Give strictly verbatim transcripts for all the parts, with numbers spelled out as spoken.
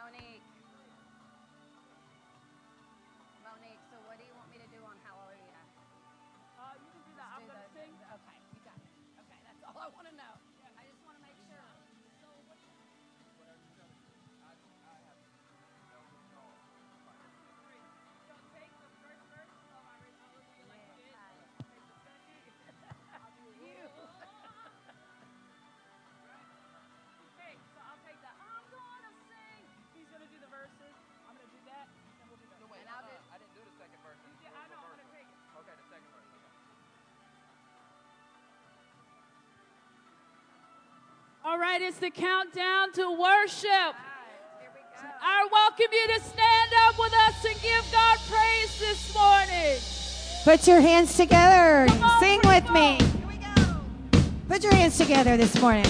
Monique. Monique, so what do you want me to do on Hallelujah? Uh, you can do that. I'm going to sing. Okay, you got it. Okay, that's all I want to know. I just want to make sure. So what? Whatever you tell me. I, I have no control. Great. So take the first verse of I Raise Hallelujah like you did. Take the second. I'll do You. Okay, so I'll take that. I'm gonna sing. He's gonna do the verses. I'm gonna do that, and we'll do that. No, wait, And I'll uh, do- I didn't do the second verse. You did- I know. I'm gonna take it. Okay, the second verse. Okay. All right, it's the countdown to worship. Here we go. I welcome you to stand up with us and give God praise this morning. Put your hands together. Come on, Sing Rico. with me. Here we go. Put your hands together this morning.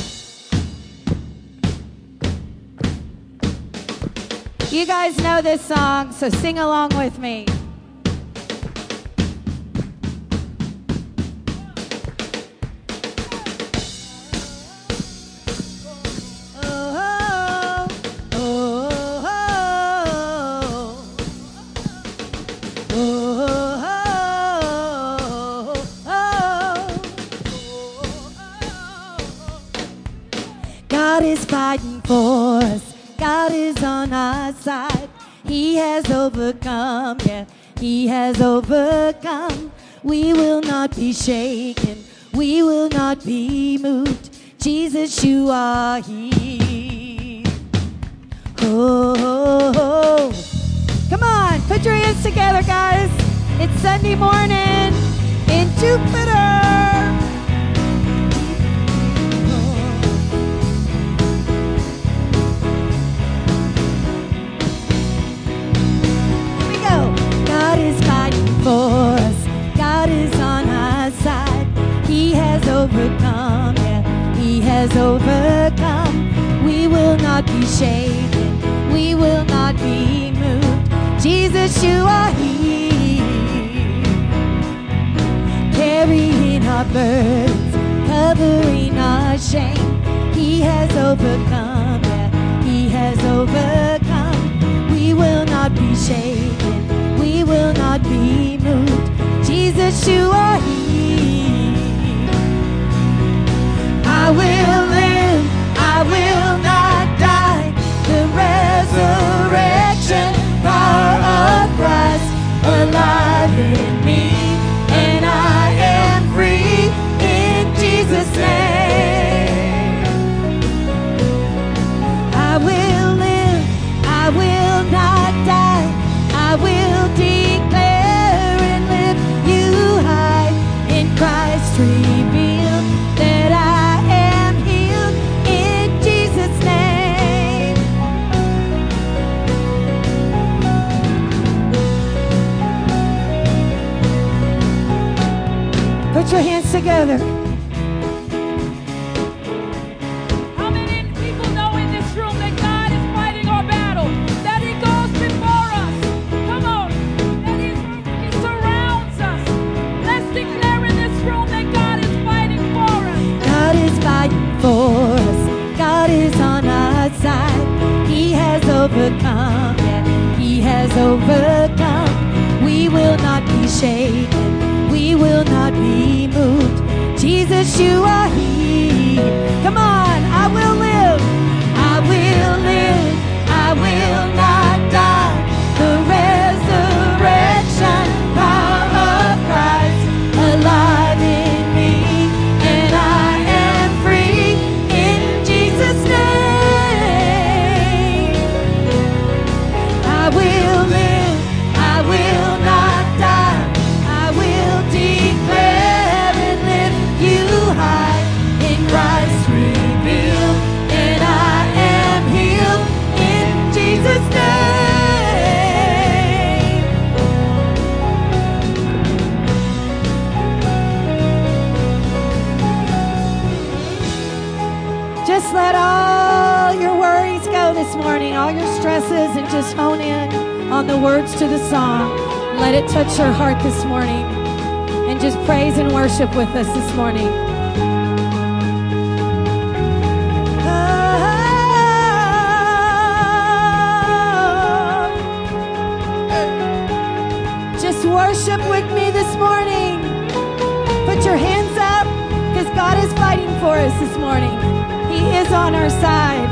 You guys know this song, so sing along with me. Oh, oh, oh, oh, oh, oh. God is fighting for us. God is on our side. He has overcome, yeah, He has overcome. We will not be shaken. We will not be moved. Jesus, you are here. Oh, oh, oh. Come on, put your hands together, guys. It's Sunday morning in Jupiter. Here we go. God is fighting for us. God is on our side. He has overcome, yeah, He has overcome. We will not be shaken. We will not be moved. Jesus, you are here. Carrying our burdens, covering our shame. He has overcome, yeah, He has overcome. We will not be shaken. We will not be moved. Jesus, you are here. I will live, I will not die. The resurrection power of Christ alive in me, and I am free in Jesus' name. I will live, I will not die. I will declare and lift you high in Christ revealed that I am healed in Jesus' name. Put your hands together. How many people know in this room that God is fighting our battle? That He goes before us. Come on. That He, he surrounds us. Let's declare in this room that God is fighting for us. God is fighting for us. God is on our side. He has overcome. Yeah, He has overcome. We will not be shaken. We will not be moved. Jesus, you are here. Come on, I will live. I will live. I will not die. The resurrection power of Christ alive in me, and I am free in Jesus' name. I will live. I will not die. I will declare and lift you high in Christ revealed, and I am healed in Jesus' name. Just let all your worries go this morning, all your stresses, and just hone in on the words to the song. Let it touch your heart this morning, and just praise and worship with us this morning. Oh, worship with me this morning? Put your hands up, because God is fighting for us this morning. He is on our side.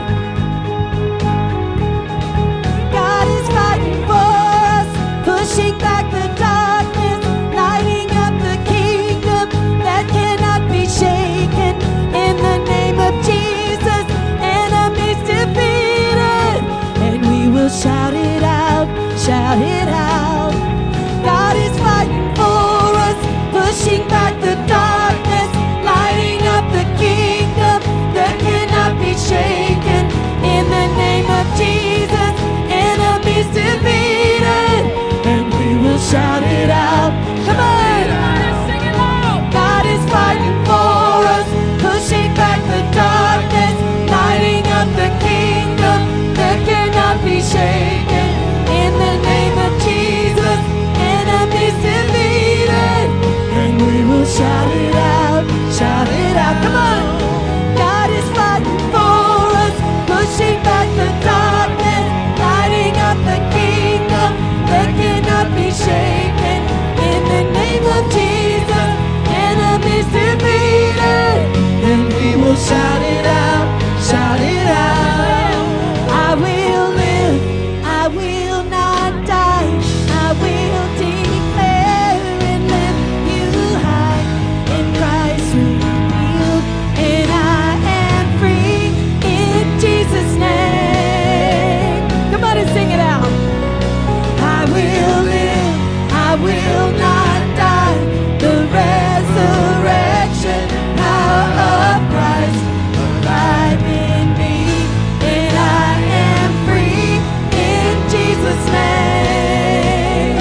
God is fighting for us, pushing back the darkness, lighting up the kingdom that cannot be shaken. In the name of Jesus, enemies defeated, and we will shout it out, shout it out. God is fighting for us, pushing back the darkness, lighting up the kingdom that cannot be shaken. In the name of Jesus, enemies defeated, and we will shout it out. Come on! Sing it loud. God is fighting for us, pushing back the darkness, lighting up the kingdom that cannot be shaken. In the name of Jesus, enemies defeated, and we will shout it out, shout it out. Come on! God is fighting for us, pushing back the darkness, lighting up the kingdom that cannot be shaken. In the name of Jesus, enemies defeated, and we will shout it out, shout it out. I will live, I will not die, I will declare and lift you high. In Christ revealed, and I am free in Jesus' name. Come on and sing it out. I will live, I will not die. The resurrection power of Christ alive in me, and I am free in Jesus' name.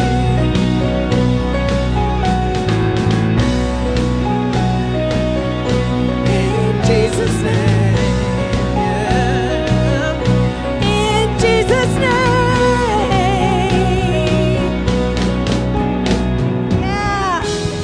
In Jesus' name, yeah. In Jesus' name, yeah.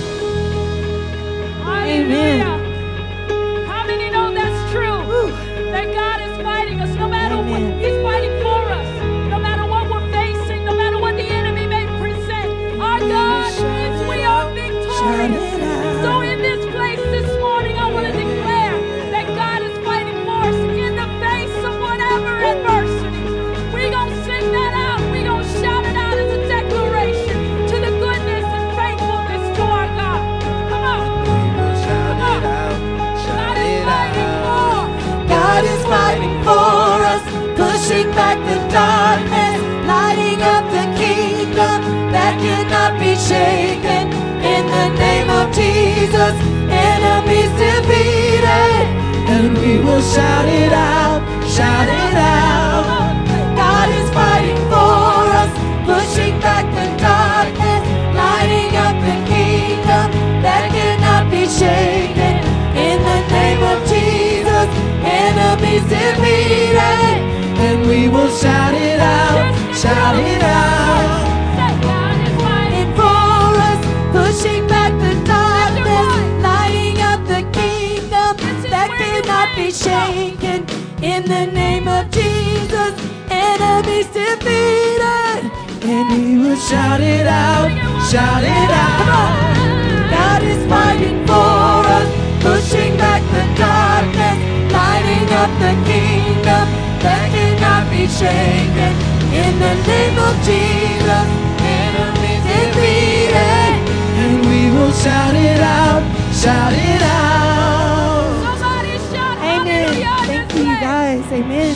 Hallelujah. How many know that's true? That God is fighting us no matter what. Amen. He's fighting for us. No matter what we're facing, no matter what the enemy may present. Our God wins. We are victorious. So in this place this morning, I want to declare that God is fighting for us in the face of whatever adversity. We're going to sing that out. We're going to shout it out as a declaration to the goodness and faithfulness to our God. Come on. Shout it out, shout God is it fighting out. for. God is fighting for us, pushing back the darkness, lighting up the kingdom that cannot be shaken. In the name of Jesus, enemies defeated, and we will shout it out, shout it out. God is fighting for us, pushing back the darkness, lighting up the kingdom that cannot be shaken. In the name of Jesus, enemies defeated, and we will shout it out, shout it out. Say God is fighting. And for us, pushing back the darkness, lighting up the kingdom that cannot be shaken. In the name of Jesus, enemies defeated, and we will shout it out, shout it out. Come on. God is fighting for us, pushing back the darkness, lighting up the kingdom that cannot be shaken. In the name of Jesus, enemies defeated, and we will shout it out, shout it out. Somebody shout Amen. hallelujah in Thank this you, place. guys. Amen.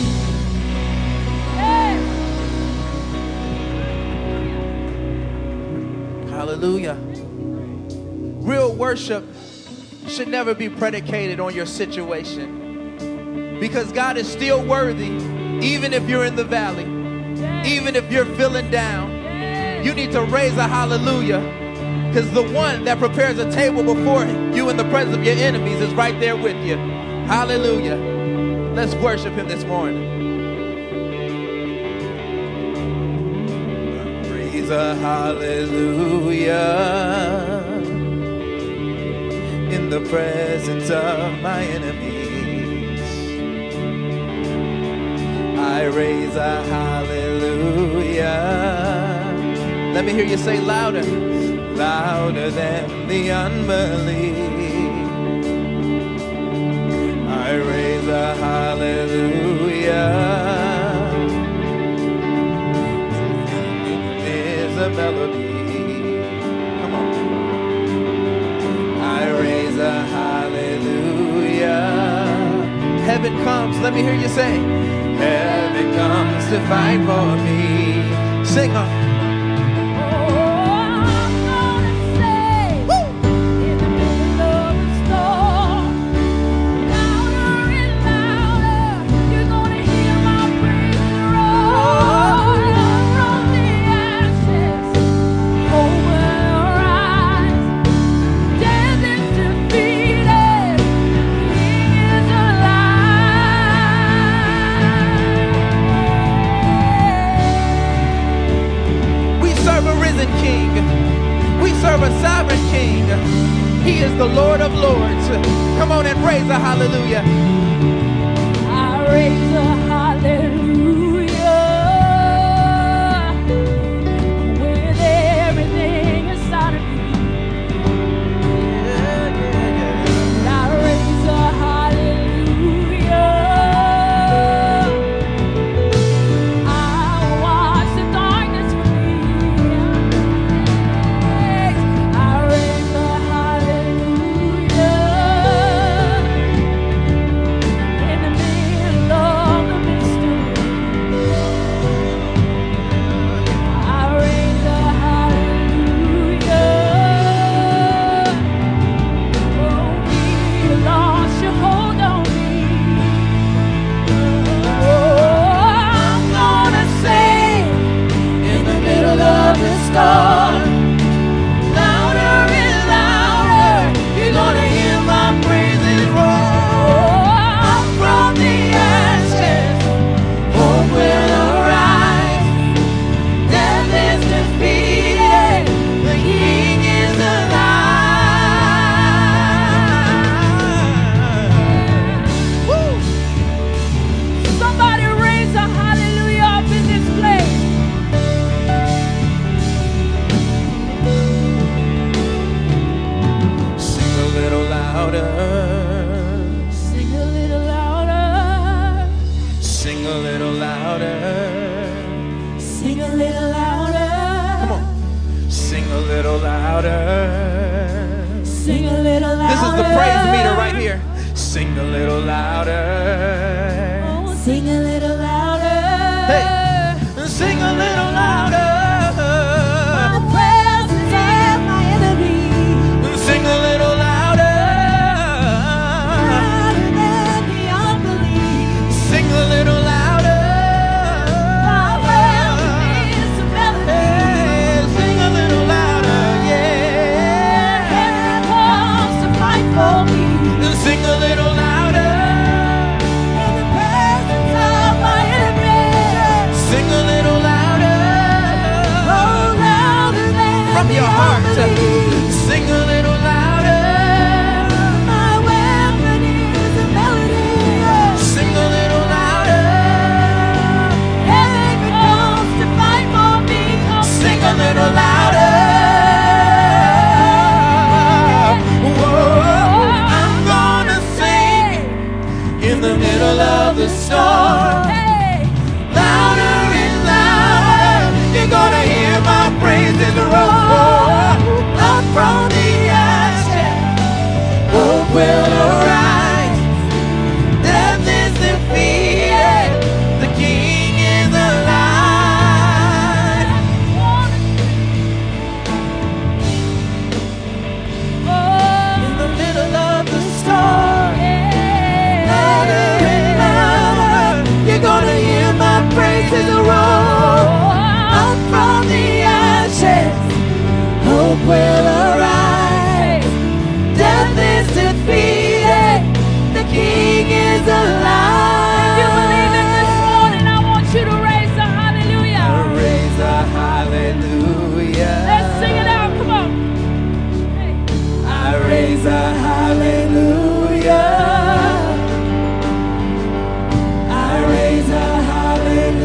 Yes. Hallelujah. Real worship should never be predicated on your situation, because God is still worthy, even if you're in the valley, even if you're feeling down. You need to raise a hallelujah, because the one that prepares a table before you in the presence of your enemies is right there with you. Hallelujah. Let's worship him this morning. Raise a hallelujah in the presence of my enemies. I raise a hallelujah. Let me hear you say louder. louder than the unbelief. I raise a hallelujah. Is a melody. Come on. I raise a hallelujah. Heaven comes. Let me hear you say. Heaven comes to fight for me. Sing on. Serve a sovereign King. He is the Lord of Lords. Come on and raise a hallelujah. I raise a hallelujah with everything inside of me. Yeah, yeah, yeah. I raise a hallelujah. I watch the darkness from me.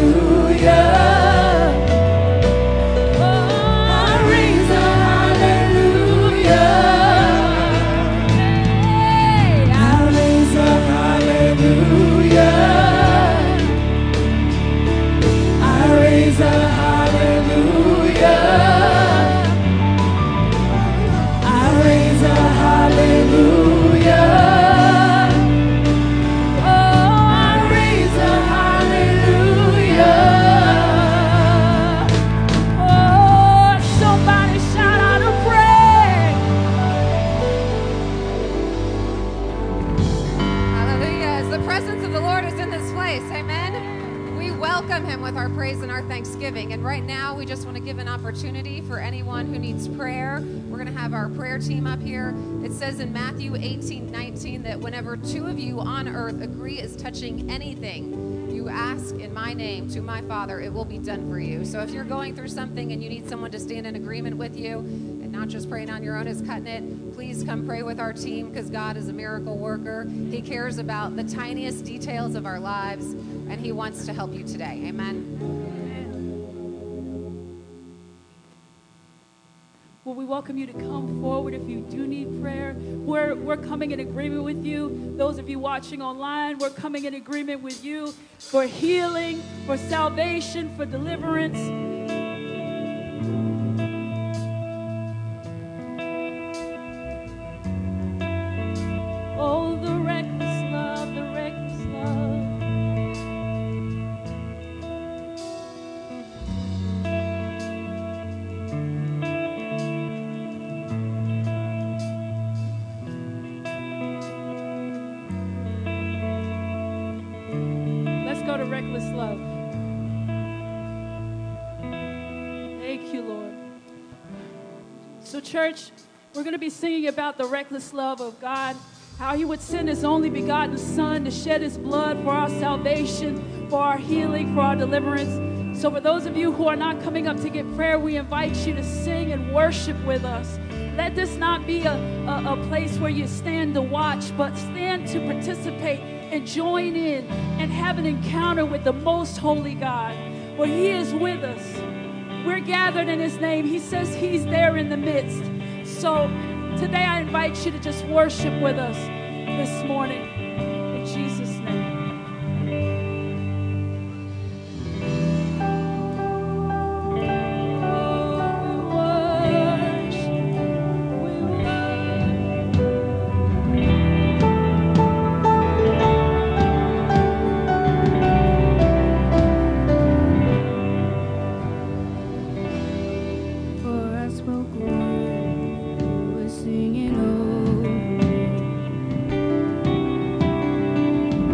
Hallelujah. the presence of the Lord is in this place. Amen. We welcome him with our praise and our thanksgiving. And right now, we just want to give an opportunity for anyone who needs prayer. We're going to have our prayer team up here. It says in Matthew eighteen nineteen that whenever two of you on earth agree as touching anything you ask in my name to my Father, it will be done for you. So if you're going through something and you need someone to stand in agreement with you and not just praying on your own is cutting it, please come pray with our team, because God is a miracle worker. He cares about the tiniest details of our lives, and he wants to help you today. Amen. Well, we welcome you to come forward if you do need prayer. We're, we're coming in agreement with you. Those of you watching online, we're coming in agreement with you for healing, for salvation, for deliverance. Oh, the reckless love, the reckless love. Let's go to reckless love. Thank you, Lord. So, church, we're going to be singing about the reckless love of God, how he would send his only begotten Son to shed his blood for our salvation, for our healing, for our deliverance. So for those of you who are not coming up to get prayer, we invite you to sing and worship with us. Let this not be a, a, a place where you stand to watch, but stand to participate and join in and have an encounter with the most holy God, where he is with us. We're gathered in his name. He says he's there in the midst. So today I invite you to just worship with us this morning in Jesus' name. Singing over me.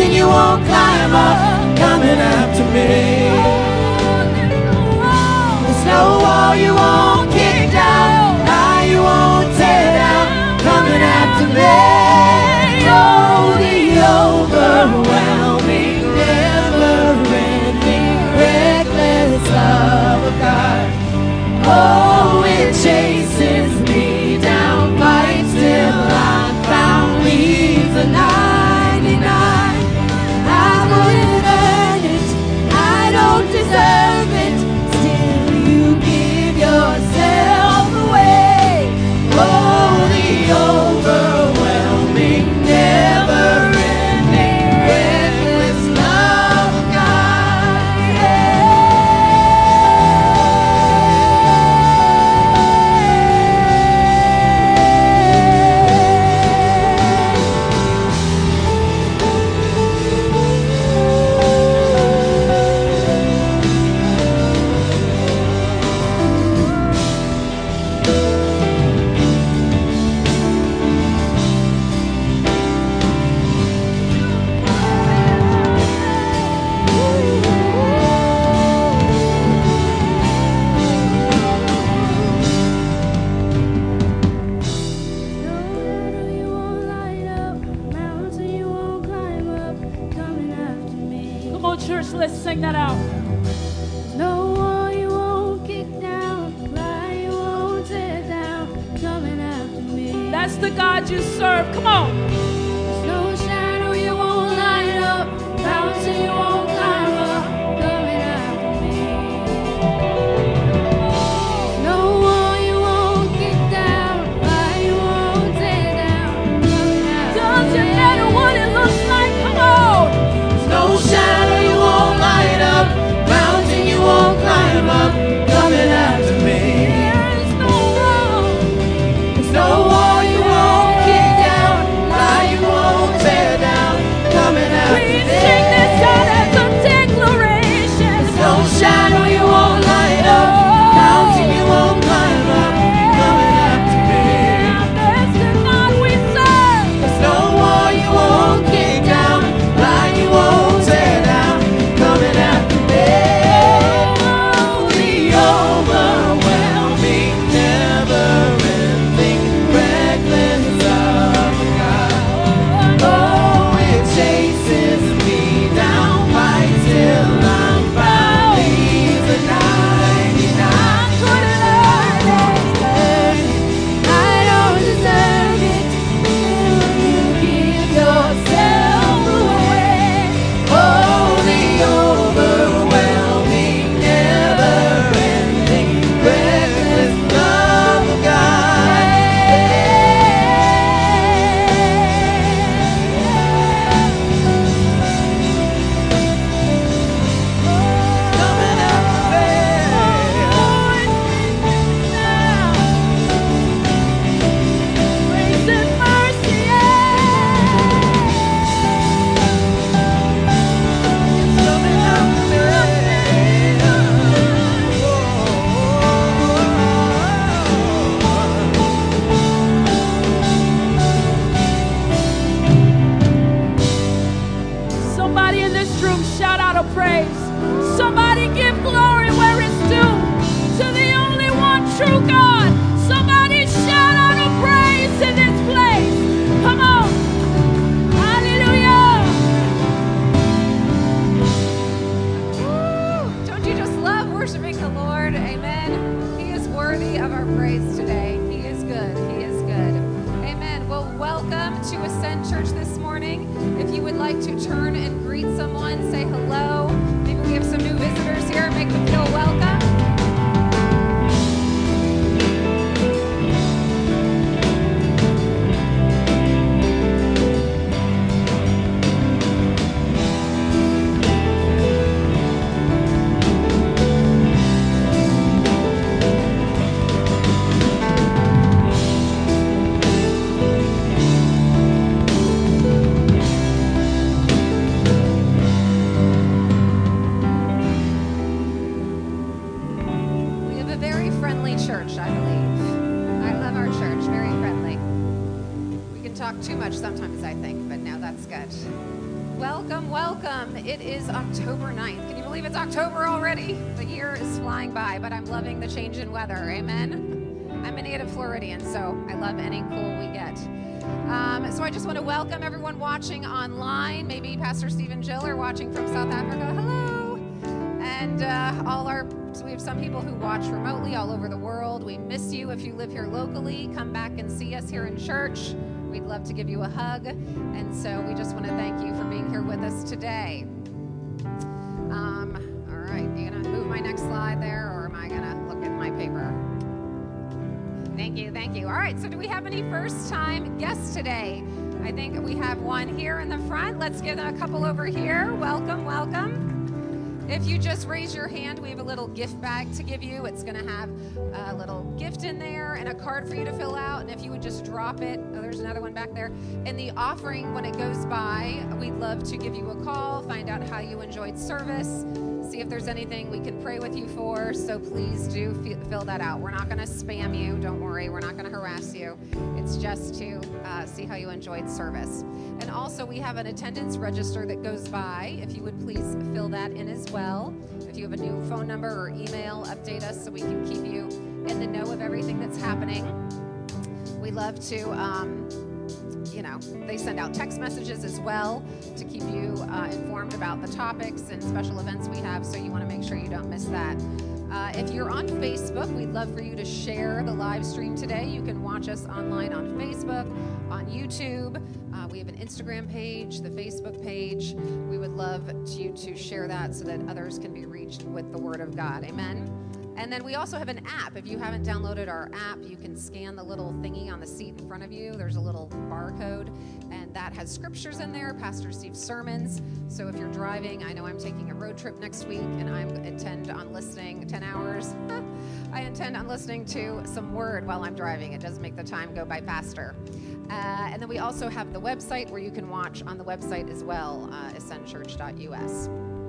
mountain you won't climb up, coming after me. There's no wall you won't kick down, lie you won't tear down, coming after me. Oh, the overwhelming, never-ending, reckless love of God. Oh, it chases me down, fights till I'm found, leaves the ninety-nine. I wouldn't earn it, I don't deserve it, still you give yourself away. Oh, the overwhelming, never-ending, reckless love of God. Yeah. Come on, church, let's sing that out. No wall you won't kick down, lie you won't tear down, coming after me. That's the God you serve. Come on. There's no shadow you won't light up, mountain you won't climb up, coming after me. No wall you won't kick down, lie you won't tear down, coming after me. Doesn't matter what it looks like. Come on. There's no shadow you won't light up, mountain you won't climb up, coming after me. There's no wall. There's no wall you won't kick down, lie you won't tear down, coming after We me. sing this God as a declaration. There's no shadow you won't light up, mountain you won't climb up, coming after me. That's the God we serve. There's no wall you won't kick down, lie you won't tear down, coming after me. Oh, the overwhelming, never-ending, reckless love of God. Oh, it chases me down, fights till I'm found, leaves the ninety-nine. Couldn't earn it, I don't deserve it, still you give yourself away. Oh, the overwhelming, never-ending, reckless love of God. Coming after Grace and mercy, Coming after Somebody in this room shout out a praise. Somebody give glory where it's due to the only one true God. Somebody shout out a praise in this place. Come on. Hallelujah. Woo! Don't you just love worshiping the Lord? Amen. He is worthy of our praise today. He is good. He is good. Amen. Well, welcome to Ascend Church this morning. If you would like to turn and greet someone, say hello. Maybe we have some new visitors here. Make them feel welcome. Too much sometimes, I think, but no, that's good. Welcome, welcome. It is October ninth. Can you believe it's October already? The year is flying by, but I'm loving the change in weather. Amen. I'm a native Floridian, so I love any cool we get. Um, so I just want to welcome everyone watching online. Maybe Pastor Steve and Jill are watching from South Africa. Hello. And uh, all our, so we have some people who watch remotely all over the world. We miss you if you live here locally. Come back and see us here in church. We'd love to give you a hug. And so we just want to thank you for being here with us today. Um, all right, you going to move my next slide there, or am I going to look at my paper? Thank you, thank you. All right, so do we have any first-time guests today? I think we have one here in the front. Let's give them a couple over here. Welcome, welcome. If you just raise your hand, we have a little gift bag to give you. It's going to have a little gift in there and a card for you to fill out. And if you would just drop it, oh, there's another one back there. In the offering, when it goes by, we'd love to give you a call, find out how you enjoyed service, see if there's anything we can pray with you for. So please do f- fill that out. We're not going to spam you. Don't worry. We're not going to harass you. It's just to uh, see how you enjoyed service. And also, we have an attendance register that goes by. If you would please fill that in as well. If you have a new phone number or email, update us so we can keep you in the know of everything that's happening. We love to, um, you know, they send out text messages as well to keep you uh, informed about the topics and special events we have, so you want to make sure you don't miss that. Uh, if you're on Facebook, we'd love for you to share the live stream today. You can watch us online on Facebook, on YouTube. Uh, we have an Instagram page, the Facebook page. We would love you to share that so that others can be reached with the Word of God. Amen. And then we also have an app. If you haven't downloaded our app, you can scan the little thingy on the seat in front of you. There's a little barcode, and that has scriptures in there, Pastor Steve's sermons. So if you're driving, I know I'm taking a road trip next week, and I intend on listening ten hours. I intend on listening to some word while I'm driving. It does make the time go by faster. Uh, and then we also have the website where you can watch on the website as well, uh, ascend church dot U S.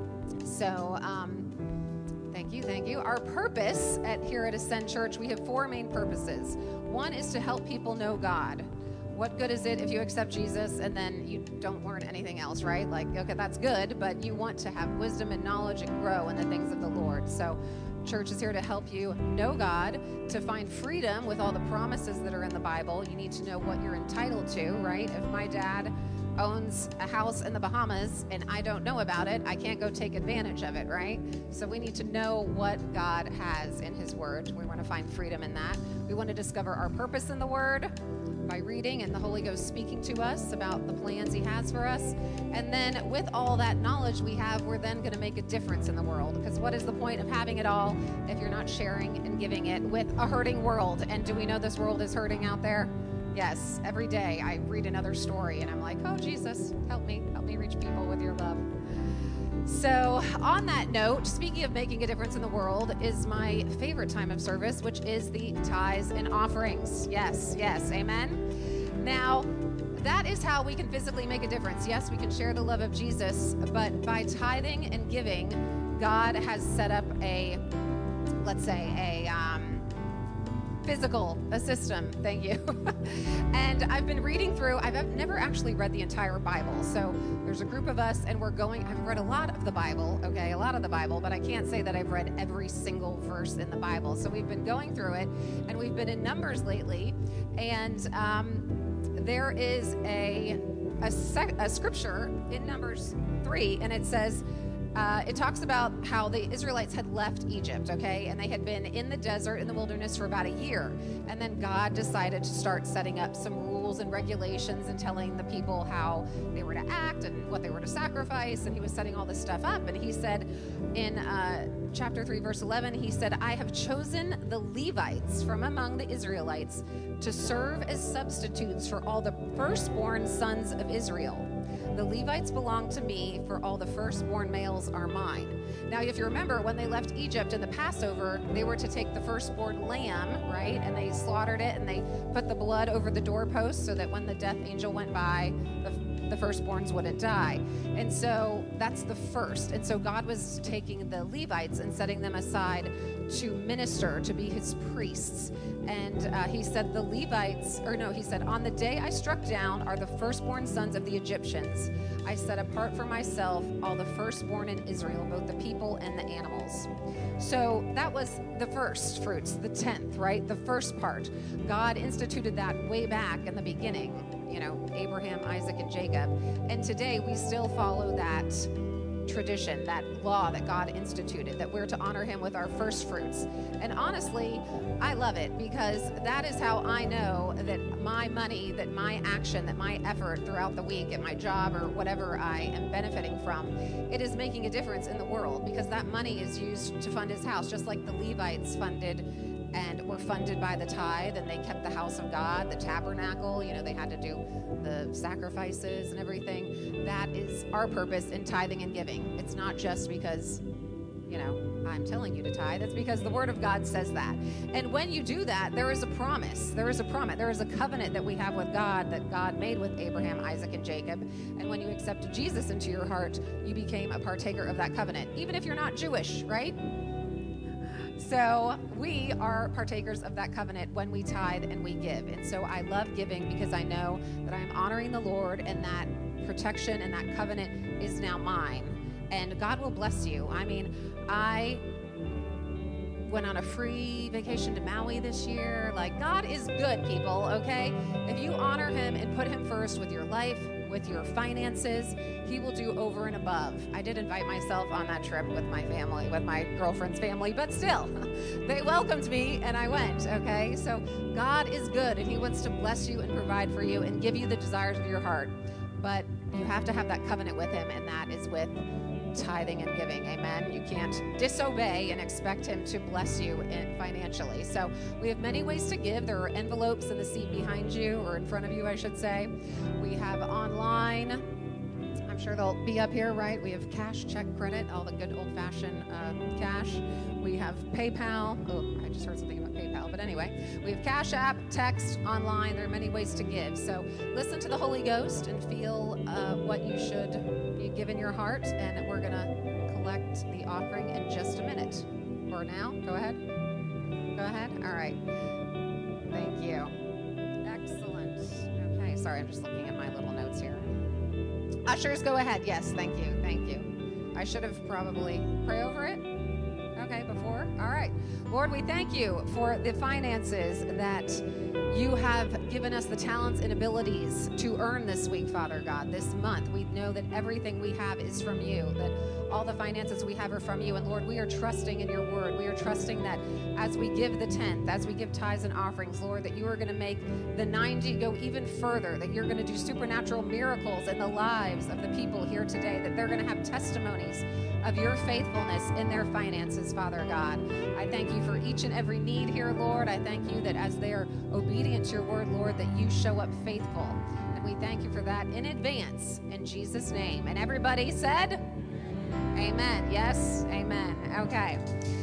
So, um, Thank you, thank you. Our purpose at here at Ascend Church, we have four main purposes. One is to help people know God. What good is it if you accept Jesus and then you don't learn anything else, right? Like, okay, that's good, but you want to have wisdom and knowledge and grow in the things of the Lord. So church is here to help you know God, to find freedom with all the promises that are in the Bible. You need to know what you're entitled to, right? If my dad owns a house in the Bahamas and I don't know about it, I can't go take advantage of it, right? So we need to know what God has in his word. We want to find freedom in that. We want to discover our purpose in the word by reading and the Holy Ghost speaking to us about the plans he has for us. And then with all that knowledge we have, we're then going to make a difference in the world. Because what is the point of having it all if you're not sharing and giving it with a hurting world? And do we know this world is hurting out there? Yes, every day I read another story and I'm like, oh, Jesus, help me, help me reach people with your love. So on that note, speaking of making a difference in the world, is my favorite time of service, which is the tithes and offerings. Yes, yes, amen. Now, that is how we can physically make a difference. Yes, we can share the love of Jesus, but by tithing and giving, God has set up a, let's say, a, um, physical, a system, thank you. And I've been reading through, I've never actually read the entire Bible. So there's a group of us and we're going, I've read a lot of the Bible, okay, a lot of the Bible, but I can't say that I've read every single verse in the Bible. So we've been going through it and we've been in Numbers lately. And um, there is a, a, sec- a scripture in Numbers three, and it says, Uh, it talks about how the Israelites had left Egypt, okay? And they had been in the desert, in the wilderness for about a year. And then God decided to start setting up some rules and regulations and telling the people how they were to act and what they were to sacrifice. And he was setting all this stuff up. And he said in uh, chapter three, verse eleven, he said, I have chosen the Levites from among the Israelites to serve as substitutes for all the firstborn sons of Israel. The Levites belong to me, for all the firstborn males are mine. Now, if you remember, when they left Egypt in the Passover, they were to take the firstborn lamb, right? And they slaughtered it and they put the blood over the doorpost so that when the death angel went by, the the firstborns wouldn't die. And so that's the first. And so God was taking the Levites and setting them aside to minister, to be his priests. And uh, he said the Levites, or no, he said, on the day I struck down are the firstborn sons of the Egyptians. I set apart for myself all the firstborn in Israel, both the people and the animals. So that was the first fruits, the tenth, right? The first part. God instituted that way back in the beginning, you know, Abraham, Isaac, and Jacob. And today we still follow that tradition, that law that God instituted, that we're to honor him with our first fruits. And honestly, I love it, because that is how I know that my money, that my action, that my effort throughout the week at my job or whatever I am benefiting from, it is making a difference in the world, because that money is used to fund his house, just like the Levites funded and were funded by the tithe, and they kept the house of God, the tabernacle, you know, they had to do the sacrifices and everything. That is our purpose in tithing and giving. It's not just because, you know, I'm telling you to tithe. It's because the Word of God says that. And when you do that, there is a promise. There is a promise. There is a covenant that we have with God, that God made with Abraham, Isaac, and Jacob. And when you accepted Jesus into your heart, you became a partaker of that covenant, even if you're not Jewish, right? So we are partakers of that covenant when we tithe and we give. And so I love giving, because I know that I'm honoring the Lord, and that protection and that covenant is now mine. And God will bless you. I mean, I went on a free vacation to Maui this year. Like, God is good, people, okay? If you honor him and put him first with your life, with your finances, he will do over and above. I did invite myself on that trip with my family, with my girlfriend's family, but still, they welcomed me and I went, okay? So God is good, and he wants to bless you and provide for you and give you the desires of your heart. But you have to have that covenant with him, and that is with tithing and giving. Amen. You can't disobey and expect him to bless you in financially. So we have many ways to give. There are envelopes in the seat behind you, or in front of you, I should say. We have online. I'm sure they'll be up here, right? We have cash, check, credit, all the good old-fashioned uh, cash. We have PayPal. Oh, I just heard something about PayPal. But anyway, we have Cash App, text, online. There are many ways to give. So listen to the Holy Ghost and feel uh, what you should be given your heart. And we're going to collect the offering in just a minute. Or now. Go ahead. Go ahead. All right. Thank you. Excellent. Okay. Sorry, I'm just looking at my little notes here. Ushers, go ahead. Yes, thank you. Thank you. I should have probably pray over it. Okay, before? All right. Lord, we thank you for the finances that you have given us, the talents and abilities to earn this week, Father God, this month. We know that everything we have is from you, that all the finances we have are from you. And Lord, we are trusting in your word. We are trusting that as we give the tenth, as we give tithes and offerings, Lord, that you are going to make the ninety go even further, that you're going to do supernatural miracles in the lives of the people here today, that they're going to have testimonies of your faithfulness in their finances, Father God. I thank you for each and every need here, Lord. I thank you that as they are obedient to your word, Lord, that you show up faithful. And we thank you for that in advance, in Jesus' name. And everybody said, amen. Yes, amen. Okay.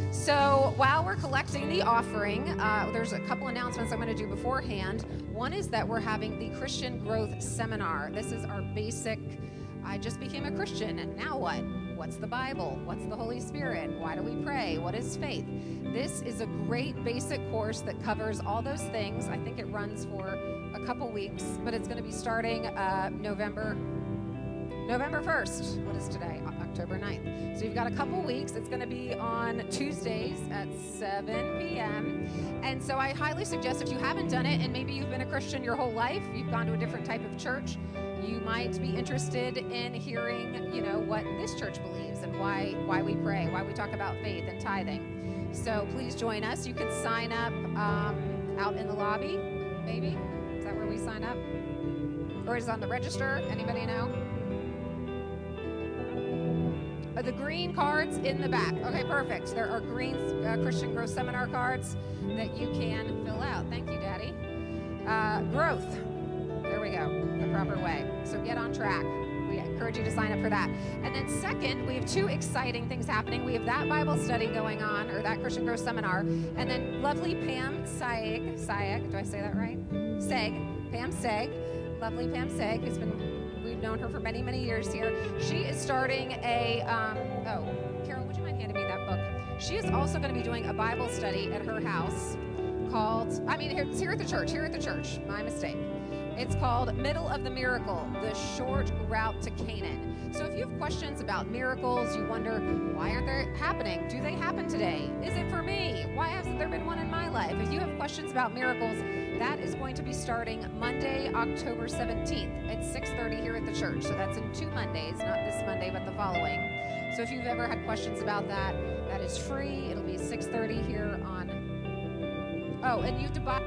So while we're collecting the offering, uh, there's a couple announcements I'm going to do beforehand. One is that we're having the Christian Growth Seminar. This is our basic, I just became a Christian, and now what? What's the Bible? What's the Holy Spirit? Why do we pray? What is faith? This is a great basic course that covers all those things. I think it runs for a couple weeks, but it's going to be starting uh, November November first. What is today? October ninth. So you've got a couple weeks. It's going to be on Tuesdays at seven p.m. And so I highly suggest, if you haven't done it, and maybe you've been a Christian your whole life, you've gone to a different type of church, you might be interested in hearing, you know, what this church believes and why why we pray, why we talk about faith and tithing. So please join us. You can sign up um, out in the lobby, maybe. Is that where we sign up? Or is it on the register? Anybody know? Are the green cards in the back? Okay, perfect. There are green uh, Christian Growth Seminar cards that you can fill out. Thank you, Daddy. Uh, growth. There we go. The proper way. So get on track. We encourage you to sign up for that. And then second, we have two exciting things happening. We have that Bible study going on, or that Christian Growth Seminar. And then lovely Pam Saeg, Saeg, do I say that right? Seg, Pam Seg, lovely Pam Seg, who's been, we You've known her for many, many years here. She is starting a, um, oh, Carol, would you mind handing me that book? She is also going to be doing a Bible study at her house called, I mean, here- it's here at the church, here at the church, my mistake. It's called Middle of the Miracle, the short route to Canaan. So if you have questions about miracles, you wonder, why aren't they happening? Do they happen today? Is it for me? Why hasn't there been one in my life? If you have questions about miracles, that is going to be starting Monday, October seventeenth at six thirty here at the church. So that's in two Mondays, not this Monday, but the following. So if you've ever had questions about that, that is free. It'll be six thirty here on... Oh, and you have to buy...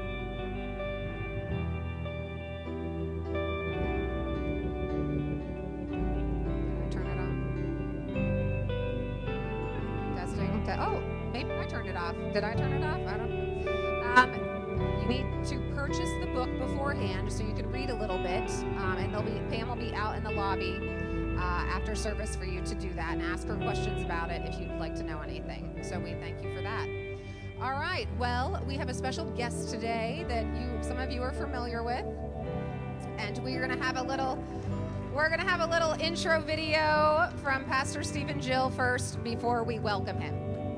Oh, maybe I turned it off. Did I turn it off? I don't know. Um, you need to purchase the book beforehand so you can read a little bit. Um, and they'll be Pam will be out in the lobby uh, after service for you to do that and ask her questions about it if you'd like to know anything. So we thank you for that. All right. Well, we have a special guest today that you some of you are familiar with, and we're going to have a little. We're going to have a little intro video from Pastor Stephen Gill first before we welcome him.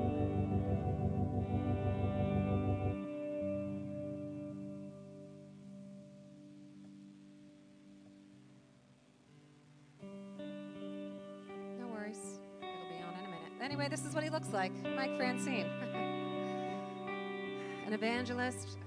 No worries. It'll be on in a minute. Anyway, this is what he looks like. Mike Francine. An evangelist.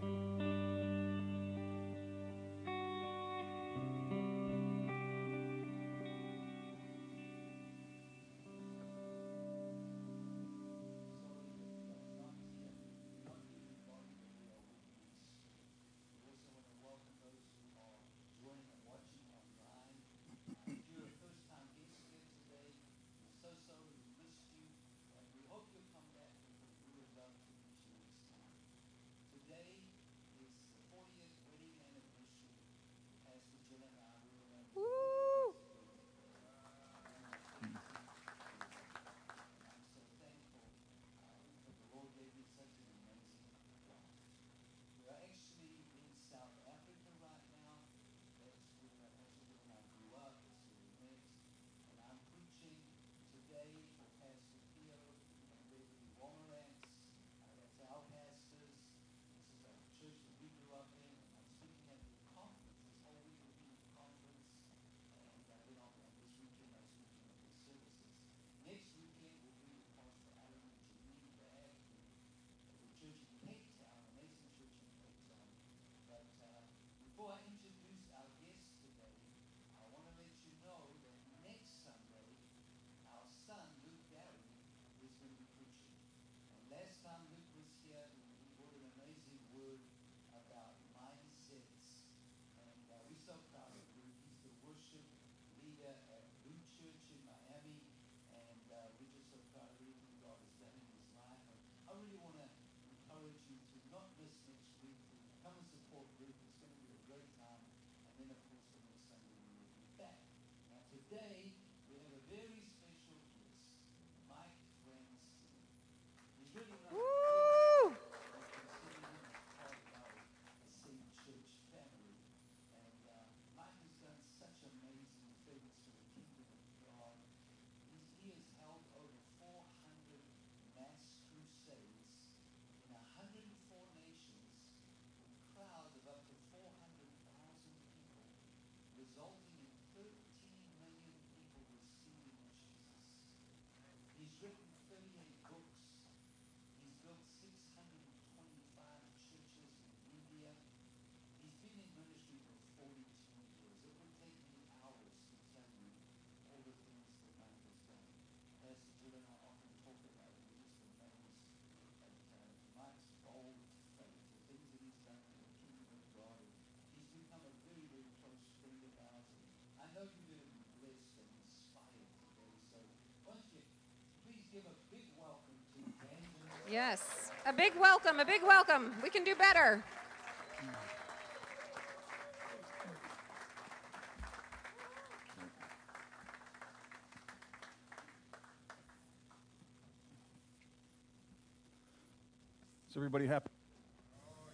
Yes, a big welcome, a big welcome. We can do better. Is everybody happy?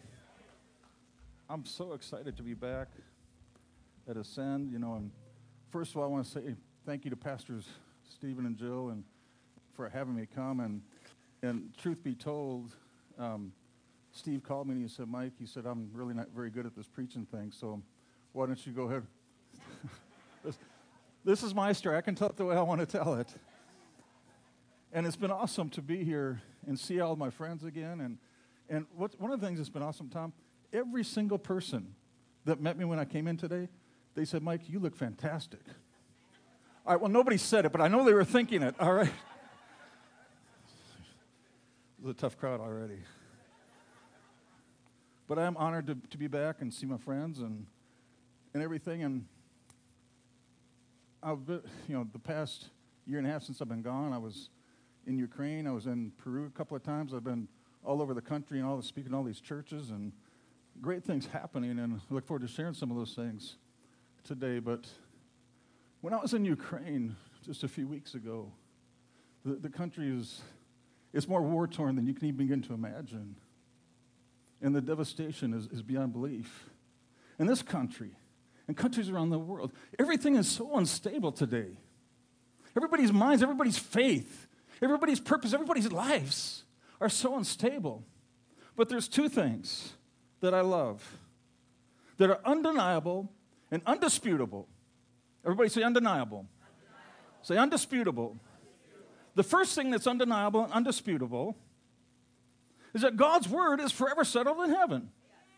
I'm so excited to be back at Ascend. You know, I'm first of all, I want to say thank you to Pastors Stephen and Jill and for having me come. And and truth be told, um, Steve called me and he said, Mike, he said, I'm really not very good at this preaching thing, so why don't you go ahead? this, this is my story. I can tell it the way I want to tell it. And it's been awesome to be here and see all my friends again. And and what, one of the things that's been awesome, Tom, every single person that met me when I came in today, they said, Mike, you look fantastic. All right, well, nobody said it, but I know they were thinking it, all right? It was a tough crowd already. But I'm honored to, to be back and see my friends and and everything. And I've been, you know, the past year and a half since I've been gone, I was in Ukraine. I was in Peru a couple of times. I've been all over the country and all speaking to all these churches and great things happening. And I look forward to sharing some of those things today. But when I was in Ukraine just a few weeks ago, the, the country is it's more war-torn than you can even begin to imagine. And the devastation is, is beyond belief. In this country, and countries around the world, everything is so unstable today. Everybody's minds, everybody's faith, everybody's purpose, everybody's lives are so unstable. But there's two things that I love that are undeniable and undisputable. Everybody say undeniable. undeniable. Say undisputable. undisputable. The first thing that's undeniable and undisputable is that God's word is forever settled in heaven.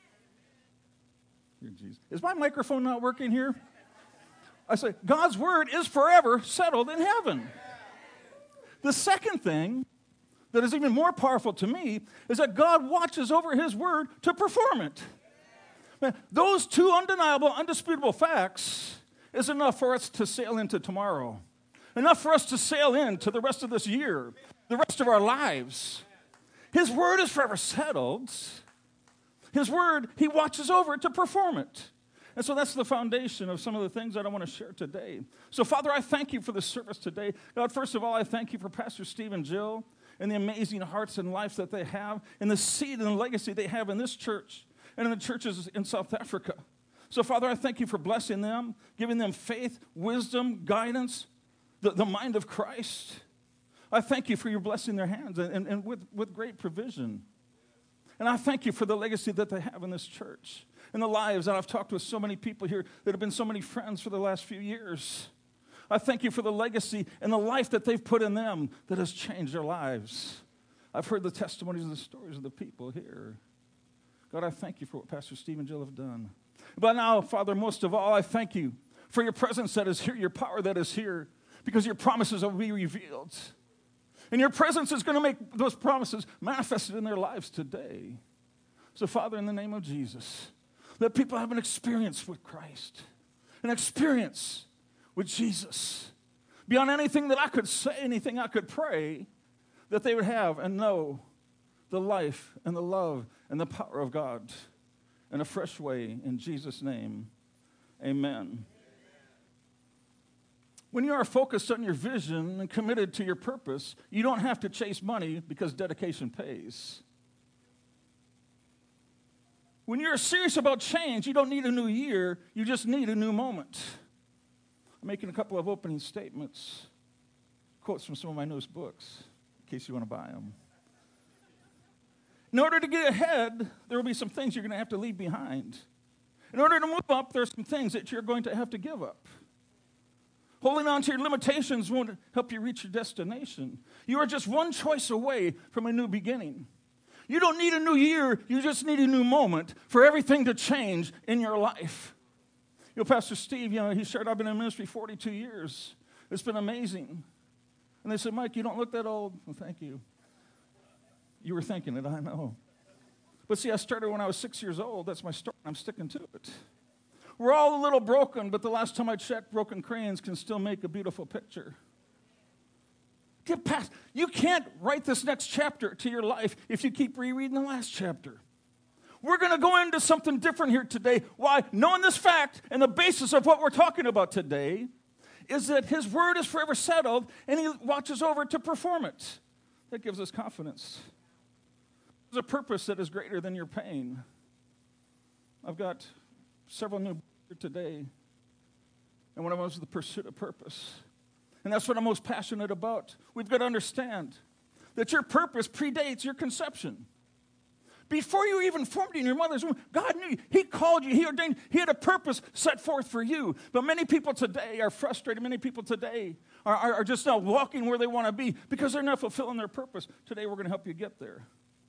Is my microphone not working here? I say, God's word is forever settled in heaven. The second thing that is even more powerful to me is that God watches over his word to perform it. Man, those two undeniable, undisputable facts is enough for us to sail into tomorrow. Enough for us to sail into the rest of this year, the rest of our lives. His word is forever settled. His word, he watches over it to perform it. And so that's the foundation of some of the things that I want to share today. So, Father, I thank you for this service today. God, first of all, I thank you for Pastor Steve and Jill and the amazing hearts and lives that they have and the seed and the legacy they have in this church and in the churches in South Africa. So, Father, I thank you for blessing them, giving them faith, wisdom, guidance, the, the mind of Christ. I thank you for your blessing their hands and, and, and with, with great provision. And I thank you for the legacy that they have in this church and the lives that I've talked with so many people here that have been so many friends for the last few years. I thank you for the legacy and the life that they've put in them that has changed their lives. I've heard the testimonies and the stories of the people here. God, I thank you for what Pastor Steve and Jill have done. But now, Father, most of all, I thank you for your presence that is here, your power that is here, because your promises will be revealed. And your presence is going to make those promises manifested in their lives today. So, Father, in the name of Jesus, let people have an experience with Christ, an experience with Jesus. Beyond anything that I could say, anything I could pray, that they would have and know the life and the love and the power of God in a fresh way. In Jesus' name, amen. When you are focused on your vision and committed to your purpose, you don't have to chase money because dedication pays. When you're serious about change, you don't need a new year, you just need a new moment. I'm making a couple of opening statements, quotes from some of my newest books, in case you want to buy them. In order to get ahead, there will be some things you're going to have to leave behind. In order to move up, there are some things that you're going to have to give up. Holding on to your limitations won't help you reach your destination. You are just one choice away from a new beginning. You don't need a new year, you just need a new moment for everything to change in your life. You know, Pastor Steve, you know, he shared, I've been in ministry forty-two years. It's been amazing. And they said, Mike, you don't look that old. Well, thank you. You were thinking it, I know. But see, I started when I was six years old. That's my story. I'm sticking to it. We're all a little broken, but the last time I checked, broken crayons can still make a beautiful picture. Get past. You can't write this next chapter to your life if you keep rereading the last chapter. We're going to go into something different here today. Why? Knowing this fact and the basis of what we're talking about today is that his word is forever settled and he watches over to perform it. That gives us confidence. There's a purpose that is greater than your pain. I've got several new books here today. and one of them is the pursuit of purpose. And that's what I'm most passionate about. We've got to understand that your purpose predates your conception. Before you were even formed in your mother's womb, God knew you. He called you. He ordained. He had a purpose set forth for you. But many people today are frustrated. Many people today are, are, are just not walking where they want to be because they're not fulfilling their purpose. Today we're going to help you get there.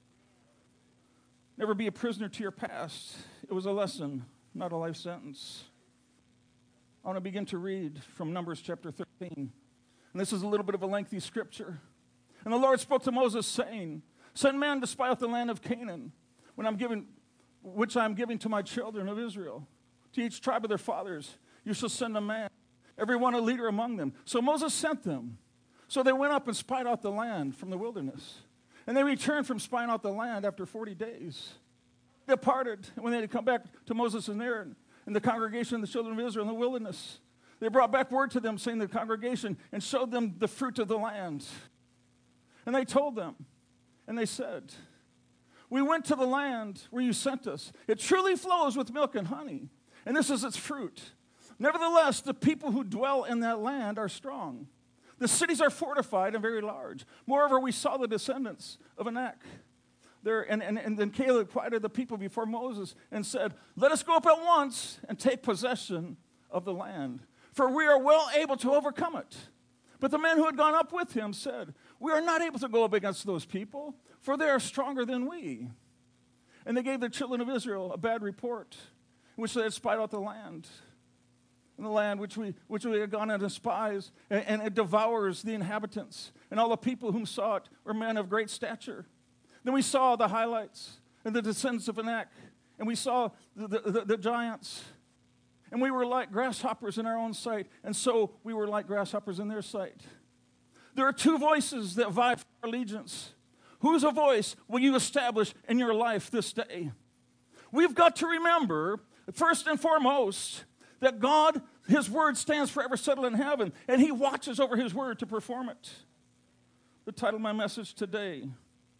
Never be a prisoner to your past. It was a lesson, not a life sentence. I want to begin to read from Numbers chapter thirteen. And this is a little bit of a lengthy scripture. And the Lord spoke to Moses, saying, send man to spy out the land of Canaan, when I'm giving, which I am giving to my children of Israel. To each tribe of their fathers you shall send a man, every one a leader among them. So Moses sent them. So they went up and spied out the land from the wilderness. And they returned from spying out the land after forty days. They departed, and when they had come back to Moses and Aaron and the congregation of the children of Israel in the wilderness, they brought back word to them, saying, the congregation, and showed them the fruit of the land. And they told them, and they said, we went to the land where you sent us. It truly flows with milk and honey, and this is its fruit. Nevertheless, the people who dwell in that land are strong. The cities are fortified and very large. Moreover, we saw the descendants of Anak there, and, and, and then Caleb quieted the people before Moses and said, let us go up at once and take possession of the land, for we are well able to overcome it. But the men who had gone up with him said, we are not able to go up against those people, for they are stronger than we. And they gave the children of Israel a bad report, in which they had spied out the land. And the land which we, which we had gone out as spies, and, and it devours the inhabitants. And all the people whom saw it were men of great stature. Then we saw the highlights, and the descendants of Anak, and we saw the, the, the, the giants. And we were like grasshoppers in our own sight, and so we were like grasshoppers in their sight. There are two voices that vie for allegiance. Whose a voice will you establish in your life this day? We've got to remember, first and foremost, that God, his word stands forever settled in heaven, and he watches over his word to perform it. The title of my message today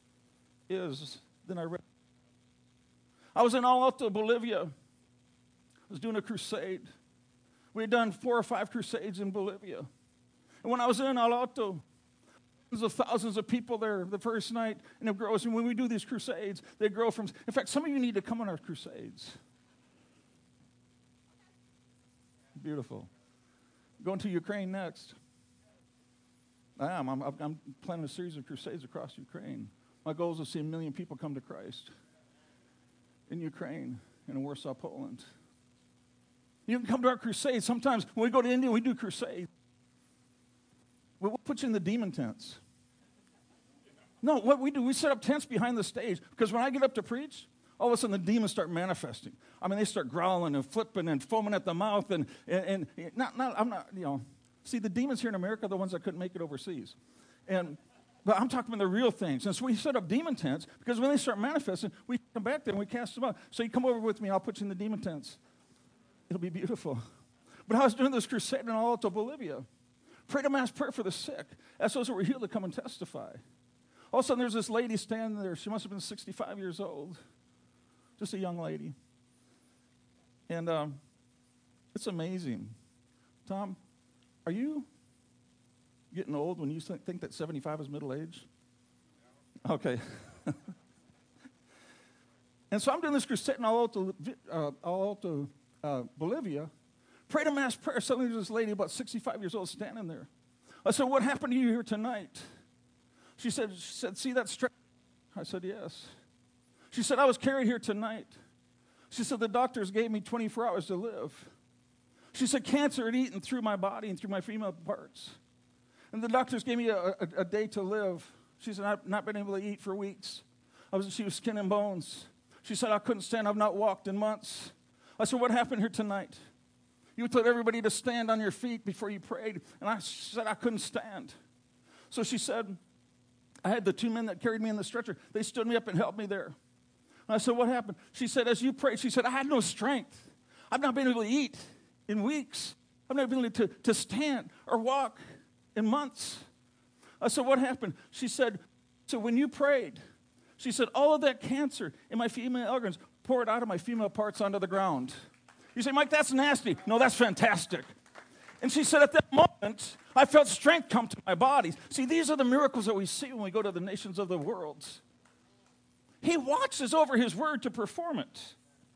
is, then I read. I was in Al Alto, Bolivia. I was doing a crusade. We had done four or five crusades in Bolivia. And when I was in Al Alto, tens of thousands of people there the first night, and it grows. And when we do these crusades, they grow from, in fact, some of you need to come on our crusades. Beautiful. Going to Ukraine next. I am. I'm, I'm planning a series of crusades across Ukraine. My goal is to see a million people come to Christ in Ukraine and in Warsaw, Poland. You can come to our crusades. Sometimes when we go to India, we do crusades. We'll put you in the demon tents. No, what we do, we set up tents behind the stage, because when I get up to preach, all of a sudden the demons start manifesting. I mean, they start growling and flipping and foaming at the mouth, and, and, and not, not, I'm not, you know, see, the demons here in America are the ones that couldn't make it overseas. And, but I'm talking about the real things. And so we set up demon tents, because when they start manifesting, we come back there and we cast them out. So you come over with me, I'll put you in the demon tents. It'll be beautiful. But I was doing this crusade in Al Alto, Bolivia. Prayed a mass prayer for the sick. Asked those who were healed to come and testify. All of a sudden, there's this lady standing there. She must have been sixty-five years old. Just a young lady. And um, it's amazing. Tom, are you getting old when you think that seventy-five is middle age? Okay. And so I'm doing this crusade in Al Alto, uh, Al Alto uh, Bolivia. Prayed a mass prayer. Suddenly there's this lady about sixty-five years old standing there. I said, what happened to you here tonight? She said, she said, see that stretcher? I said, yes. She said, I was carried here tonight. She said, the doctors gave me twenty-four hours to live. She said, cancer had eaten through my body and through my female parts. And the doctors gave me a, a, a day to live. She said, I've not been able to eat for weeks. I was, she was skin and bones. She said, I couldn't stand. I've not walked in months. I said, what happened here tonight? You told everybody to stand on your feet before you prayed. And I said I couldn't stand. So she said, I had the two men that carried me in the stretcher. They stood me up and helped me there. And I said, what happened? She said, as you prayed, she said, I had no strength. I've not been able to eat in weeks. I've not been able to, to stand or walk in months. I said, what happened? She said, so when you prayed, she said, all of that cancer in my female organs poured out of my female parts onto the ground. You say, Mike, that's nasty. No, that's fantastic. And she said, at that moment, I felt strength come to my body. See, these are the miracles that we see when we go to the nations of the world. He watches over his word to perform it.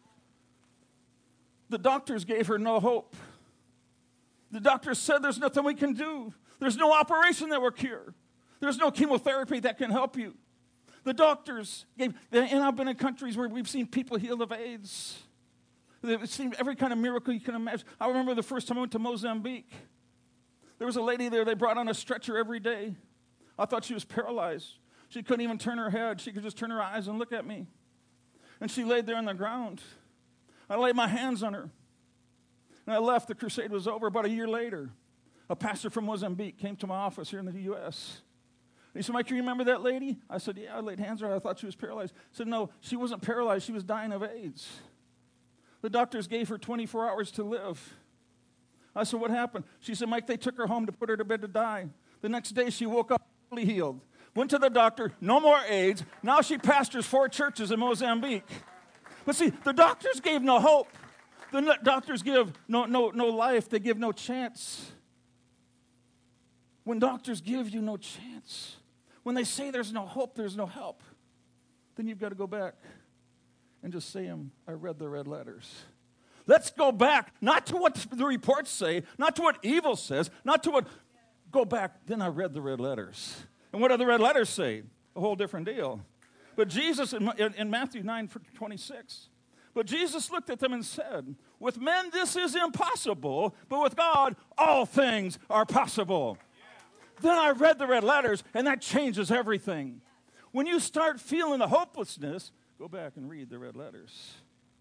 The doctors gave her no hope. The doctors said there's nothing we can do. There's no operation that will cure. There's no chemotherapy that can help you. The doctors gave, and I've been in countries where we've seen people healed of AIDS. They've seen every kind of miracle you can imagine. I remember the first time I went to Mozambique. There was a lady there they brought on a stretcher every day. I thought she was paralyzed. She couldn't even turn her head. She could just turn her eyes and look at me. And she laid there on the ground. I laid my hands on her. And I left. The crusade was over. About a year later, a pastor from Mozambique came to my office here in the U S And he said, Mike, you remember that lady? I said, yeah, I laid hands on her. I thought she was paralyzed. He said, no, she wasn't paralyzed. She was dying of AIDS. The doctors gave her twenty-four hours to live. I said, what happened? She said, Mike, they took her home to put her to bed to die. The next day, she woke up fully healed. Went to the doctor, no more AIDS. Now she pastors four churches in Mozambique. But see, the doctors gave no hope. The doctors give no, no, no life. They give no chance. When doctors give you no chance, when they say there's no hope, there's no help, then you've got to go back and just say them, I read the red letters. Let's go back, not to what the reports say, not to what evil says, not to what, go back, then I read the red letters. And what do the red letters say? A whole different deal. But Jesus, in, in Matthew nine twenty-six, but Jesus looked at them and said, with men this is impossible, but with God all things are possible. Then I read the red letters, and that changes everything. When you start feeling the hopelessness, go back and read the red letters.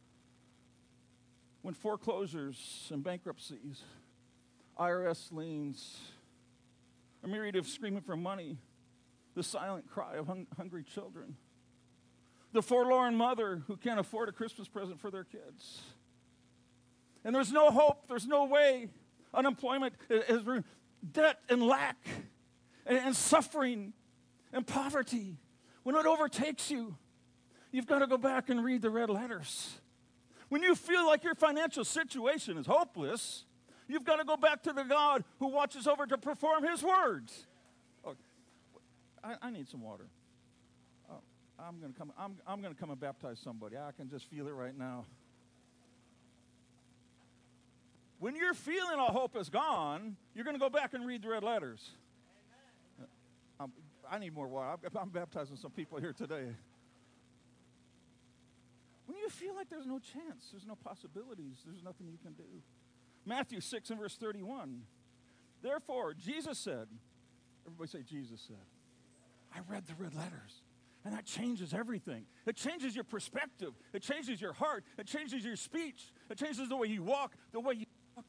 When foreclosures and bankruptcies, I R S liens, a myriad of screaming for money, the silent cry of hung- hungry children, the forlorn mother who can't afford a Christmas present for their kids. And there's no hope, there's no way. Unemployment is debt and lack and, and suffering and poverty. When it overtakes you, you've got to go back and read the red letters. When you feel like your financial situation is hopeless, you've got to go back to the God who watches over to perform his words. Oh, I, I need some water. Oh, I'm going to come. I'm, I'm going to come and baptize somebody. I can just feel it right now. When you're feeling all hope is gone, you're going to go back and read the red letters. Um, I need more water. I'm, I'm baptizing some people here today. When you feel like there's no chance, there's no possibilities, there's nothing you can do. Matthew six and verse thirty-one. Therefore, Jesus said, everybody say Jesus said. I read the red letters, and that changes everything. It changes your perspective. It changes your heart. It changes your speech. It changes the way you walk, the way you talk.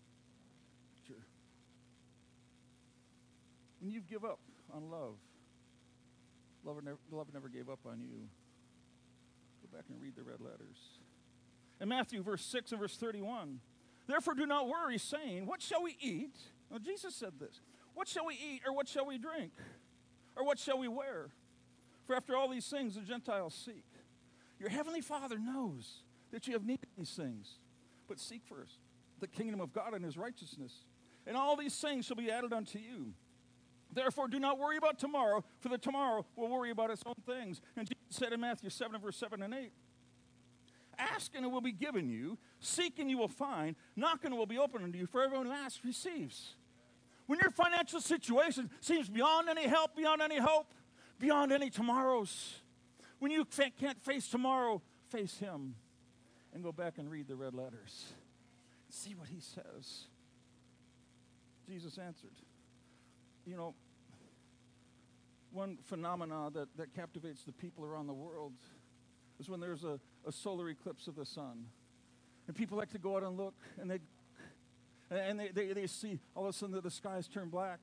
When you give up on love, love never, love never gave up on you. Go back and read the red letters. In Matthew verse six and verse thirty-one, therefore do not worry, saying, what shall we eat? Well, Jesus said this. What shall we eat, or what shall we drink? Or what shall we wear? For after all these things the Gentiles seek. Your heavenly Father knows that you have need of these things. But seek first the kingdom of God and his righteousness, and all these things shall be added unto you. Therefore, do not worry about tomorrow, for the tomorrow will worry about its own things. And Jesus said in Matthew seven, verse seven and eight, ask and it will be given you, seek and you will find, knock and it will be opened unto you, for everyone who asks receives. When your financial situation seems beyond any help, beyond any hope, beyond any tomorrows, when you can't face tomorrow, face him and go back and read the red letters. See what he says. Jesus answered. You know, one phenomena that, that captivates the people around the world is when there's a, a solar eclipse of the sun. And people like to go out and look, and they and they, they, they see all of a sudden that the skies turn black.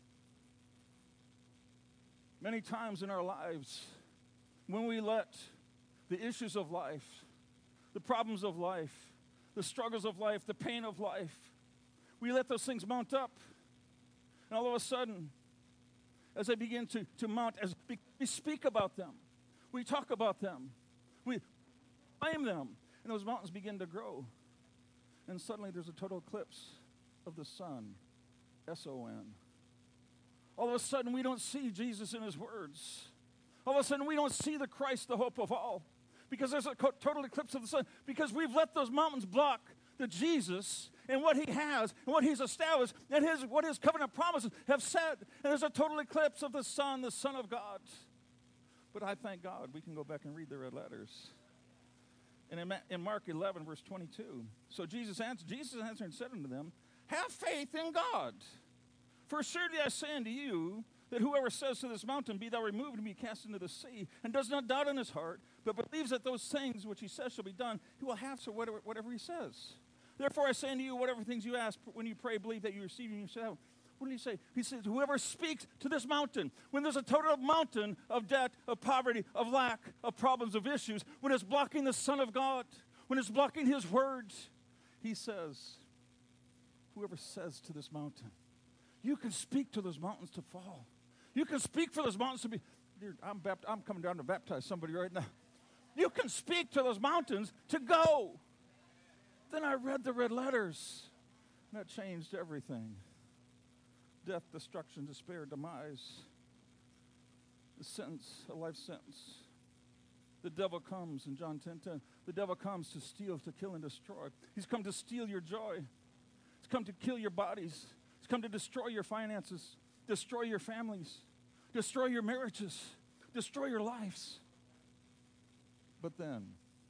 Many times in our lives, when we let the issues of life, the problems of life, the struggles of life, the pain of life, we let those things mount up. And all of a sudden, as they begin to, to mount, as we speak about them, we talk about them, we blame them, and those mountains begin to grow. And suddenly there's a total eclipse. of the Son, S O N. All of a sudden, we don't see Jesus in his words. All of a sudden, we don't see the Christ, the hope of all, because there's a co- total eclipse of the sun, because we've let those mountains block the Jesus and what he has and what he's established and his, what his covenant promises have said. And there's a total eclipse of the Son, the Son of God. But I thank God we can go back and read the red letters. And in, Ma- in Mark eleven, verse twenty-two, so Jesus answered, Jesus answered and said unto them, have faith in God. For assuredly I say unto you, that whoever says to this mountain, be thou removed and be cast into the sea, and does not doubt in his heart, but believes that those things which he says shall be done, he will have so whatever, whatever he says. Therefore I say unto you, whatever things you ask when you pray, believe that you receive and you shall have. What did he say? He says, whoever speaks to this mountain, when there's a total mountain of debt, of poverty, of lack, of problems, of issues, when it's blocking the Son of God, when it's blocking his word, he says, whoever says to this mountain, you can speak to those mountains to fall. You can speak for those mountains to be, dude, I'm, bapt- I'm coming down to baptize somebody right now. You can speak to those mountains to go. Then I read the red letters, and that changed everything. Death, destruction, despair, demise, the sentence, a life sentence. The devil comes in John ten ten. The devil comes to steal, to kill, and destroy. He's come to steal your joy. He's come to kill your bodies. He's come to destroy your finances, destroy your families, destroy your marriages, destroy your lives. But then,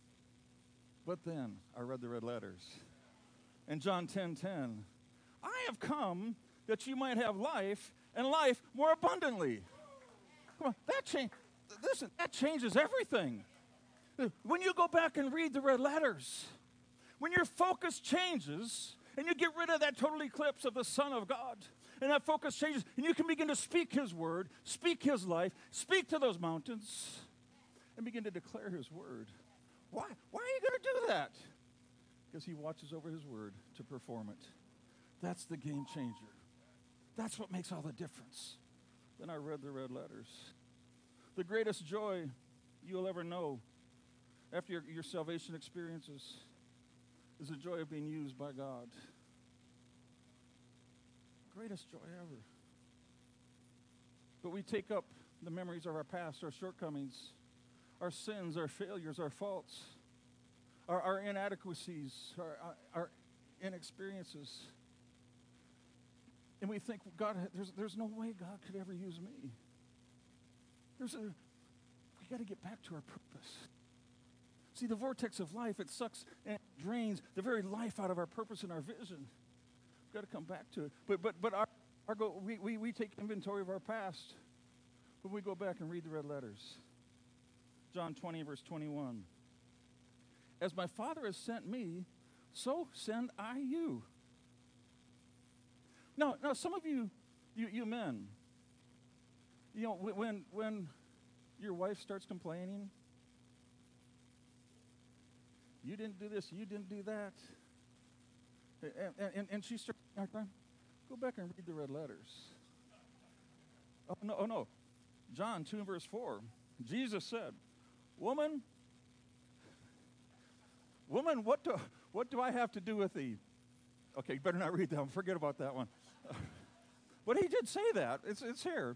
but then, I read the red letters. In John ten ten, I have come that you might have life, and life more abundantly. Come on, that change. Listen, that changes everything. When you go back and read the red letters, when your focus changes, and you get rid of that total eclipse of the Son of God, and that focus changes, and you can begin to speak his word, speak his life, speak to those mountains, and begin to declare his word. Why? Why are you going to do that? Because he watches over his word to perform it. That's the game changer. That's what makes all the difference. Then I read the red letters. The greatest joy you'll ever know after your, your salvation experiences is the joy of being used by God. Greatest joy ever. But we take up the memories of our past, our shortcomings, our sins, our failures, our faults, our, our inadequacies, our, our inexperiences. And we think, God, there's, there's no way God could ever use me. There's a, we got to get back to our purpose. See, the vortex of life, it sucks and it drains the very life out of our purpose and our vision. We've got to come back to it. But but but our, our go, we, we, we take inventory of our past when we go back and read the red letters. John twenty, verse twenty-one. As my Father has sent me, so send I you. Now, now some of you, you, you men, you know, when when your wife starts complaining, you didn't do this, you didn't do that, and, and, and she starts, go back and read the red letters. Oh, no, oh, no. John two, verse four, Jesus said, woman, woman, what do, what do I have to do with thee? Okay, you better not read that one. Forget about that one. But he did say that. It's, it's here.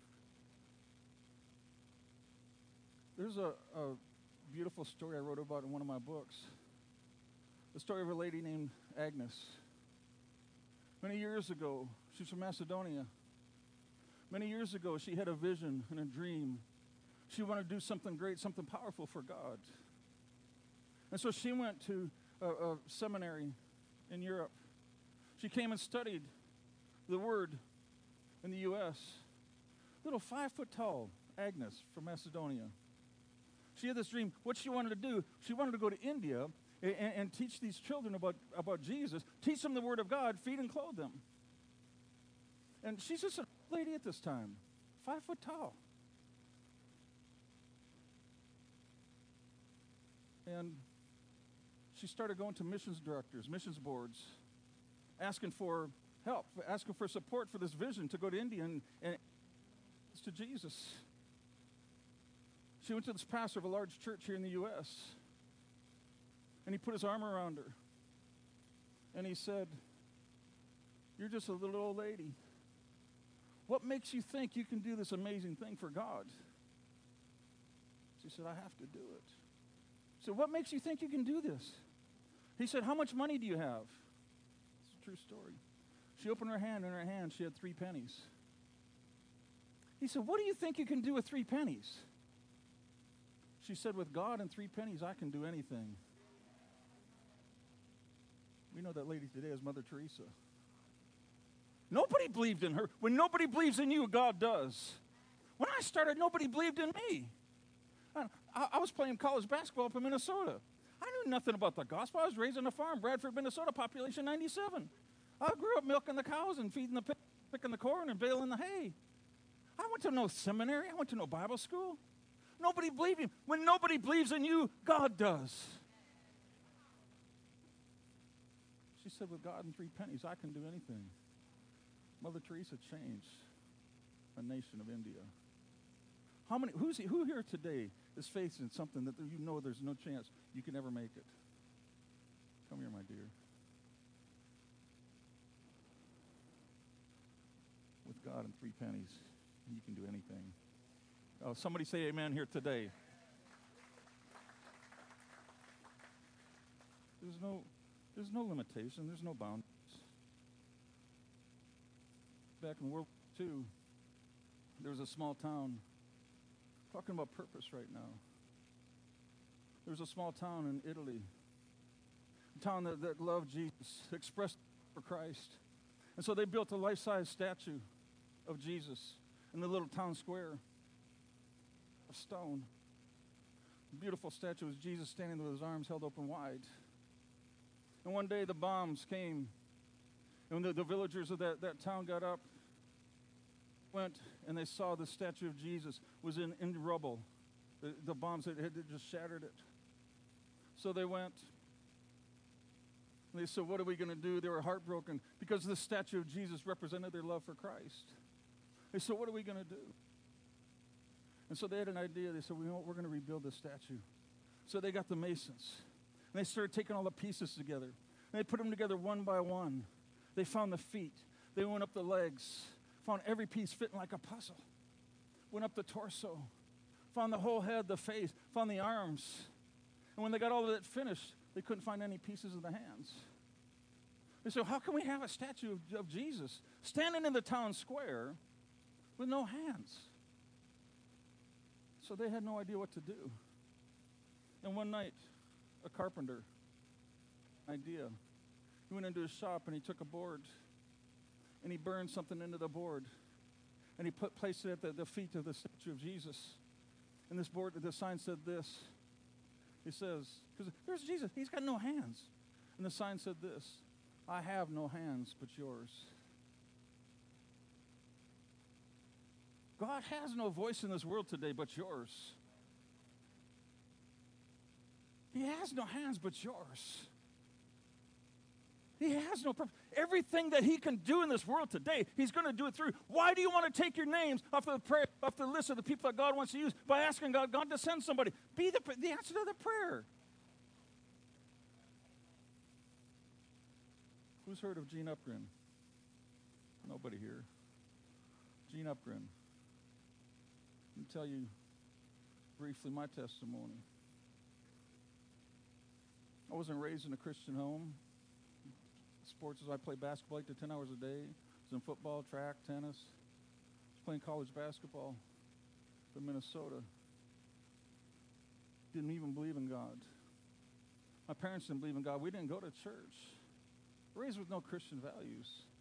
There's a, a beautiful story I wrote about in one of my books. The story of a lady named Agnes. Many years ago, she's from Macedonia. Many years ago, she had a vision and a dream. She wanted to do something great, something powerful for God. And so she went to a, a seminary in Europe. She came and studied the Word in the U S Little five-foot-tall Agnes from Macedonia. She had this dream. What she wanted to do, she wanted to go to India and, and teach these children about, about Jesus, teach them the Word of God, feed and clothe them. And she's just a lady at this time, five foot tall. And she started going to missions directors, missions boards, asking for help, asking for support for this vision to go to India and, and to Jesus. She went to this pastor of a large church here in the U S, and he put his arm around her, and he said, You're just a little old lady. What makes you think you can do this amazing thing for God? She said, I have to do it. So what makes you think you can do this? He said, how much money do you have? It's a true story. She opened her hand, and in her hand she had three pennies. He said, what do you think you can do with three pennies? She said, with God and three pennies, I can do anything. We know that lady today as Mother Teresa. Nobody believed in her. When nobody believes in you, God does. When I started, nobody believed in me. I, I was playing college basketball up in Minnesota. I knew nothing about the gospel. I was raised on a farm, Bradford, Minnesota, population ninety-seven. I grew up milking the cows and feeding the pig, picking the corn and baling the hay. I went to no seminary. I went to no Bible school. Nobody believed in me. When nobody believes in you, God does. She said, with God and three pennies, I can do anything. Mother Teresa changed a nation of India. How many? Who's who here today is facing something that you know there's no chance you can ever make it? Come here, my dear. With God and three pennies, you can do anything. Oh, somebody say amen here today. There's no, there's no limitation. There's no boundaries. Back in World War Two, there was a small town. Talking about purpose right now. There was a small town in Italy, a town that, that loved Jesus, expressed for Christ. And so they built a life-size statue of Jesus in the little town square of stone. A beautiful statue was Jesus standing with his arms held open wide. And one day the bombs came, and the, the villagers of that, that town got up, went, and they saw the statue of Jesus was in, in rubble. The, the bombs had, had just shattered it. So they went, and they said, what are we going to do? They were heartbroken because the statue of Jesus represented their love for Christ. They said, what are we going to do? And so they had an idea. They said, we know, we're going to rebuild this statue. So they got the masons, and they started taking all the pieces together. And they put them together one by one. They found the feet. They went up the legs. Found every piece fitting like a puzzle. Went up the torso. Found the whole head, the face. Found the arms. And when they got all of it finished, they couldn't find any pieces of the hands. They said, how can we have a statue of, of Jesus standing in the town square with no hands? So they had no idea what to do. And one night, a carpenter, idea, he went into his shop and he took a board and he burned something into the board, and he put placed it at the, the feet of the statue of Jesus. And this board, the sign said this. He says, because there's Jesus, he's got no hands. And the sign said this, I have no hands but yours. God has no voice in this world today but yours. He has no hands but yours. He has no purpose. Everything that he can do in this world today, he's going to do it through. Why do you want to take your names off the prayer, off the list of the people that God wants to use by asking God, God to send somebody? Be the, the answer to the prayer. Who's heard of Gene Upgren? Nobody here. Gene Upgren. Let me tell you briefly my testimony. I wasn't raised in a Christian home. Sports as I played basketball eight to ten hours a day. I was in football, track, tennis. I was playing college basketball in Minnesota. Didn't even believe in God. My parents didn't believe in God. We didn't go to church. Raised with no Christian values.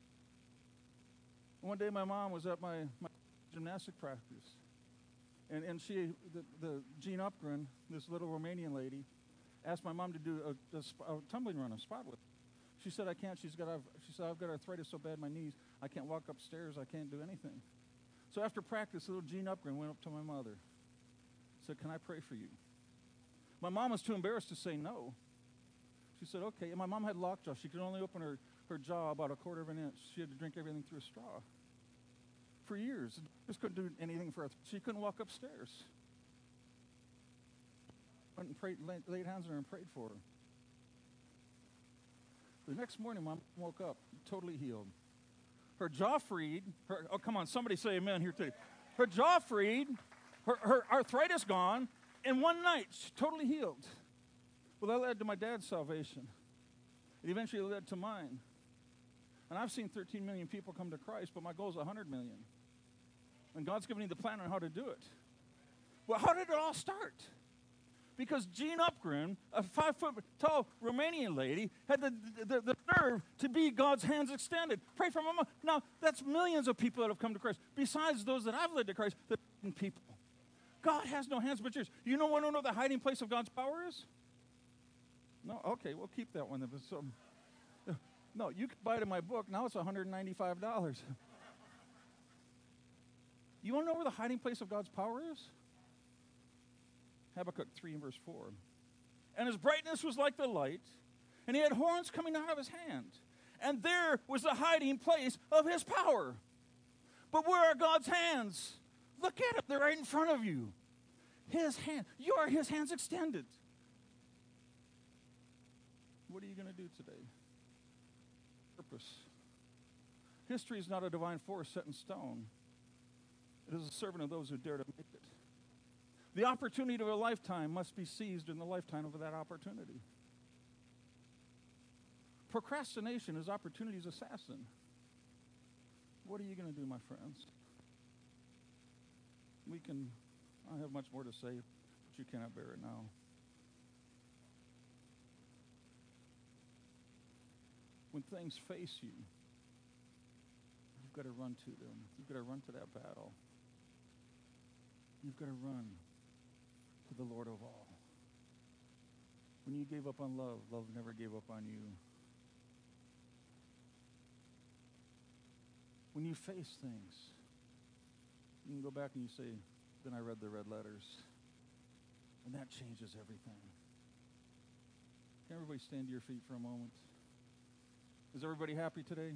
One day my mom was at my, my gymnastic practice. And, and she, the, the Gene Upgren, this little Romanian lady, asked my mom to do a, a, a tumbling run, a spot with her. She said, I can't. She's got, she said, I've got arthritis so bad in my knees, I can't walk upstairs. I can't do anything. So after practice, little Gene Upgren went up to my mother. Said, can I pray for you? My mom was too embarrassed to say no. She said, okay. And my mom had lockjaw. She could only open her, her jaw about a quarter of an inch. She had to drink everything through a straw. For years. Just couldn't do anything for her. She couldn't walk upstairs. Went and prayed, laid, laid hands on her and prayed for her. The next morning, Mom woke up totally healed. her jaw freed. Her, oh, come on, somebody say amen here today. Her jaw freed, her, her arthritis gone, in one night, she's totally healed. Well, that led to my dad's salvation. It eventually led to mine. And I've seen thirteen million people come to Christ, but my goal is one hundred million. And God's given me the plan on how to do it. Well, how did it all start? Because Jean Upgren, a five-foot-tall Romanian lady, had the, the, the nerve to be God's hands extended. Pray for Mama. Now, that's millions of people that have come to Christ. Besides those that I've led to Christ, the people. God has no hands but yours. You know want to know the hiding place of God's power is? No? Okay, we'll keep that one. So, no, you can buy it in my book. Now it's one hundred ninety-five dollars. You want to know where the hiding place of God's power is? Habakkuk three and verse four. And his brightness was like the light, and he had horns coming out of his hand. And there was the hiding place of his power. But where are God's hands? Look at them. They're right in front of you. His hand. You are his hands extended. What are you going to do today? Purpose. History is not a divine force set in stone. It is a servant of those who dare to make it. The opportunity of a lifetime must be seized in the lifetime of that opportunity. Procrastination is opportunity's assassin. What are you going to do, my friends? We can, I have much more to say, but you cannot bear it now. When things face you, you've got to run to them. You've got to run to that battle. You've got to run to the Lord of all. When you gave up on love, love never gave up on you. When you face things, you can go back and you say, then I read the red letters. And that changes everything. Can everybody stand to your feet for a moment? Is everybody happy today?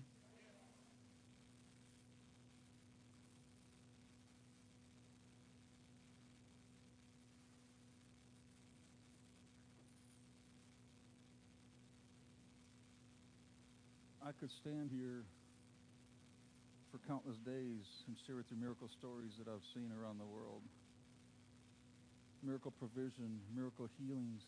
I could stand here for countless days and share with you miracle stories that I've seen around the world. Miracle provision, miracle healings.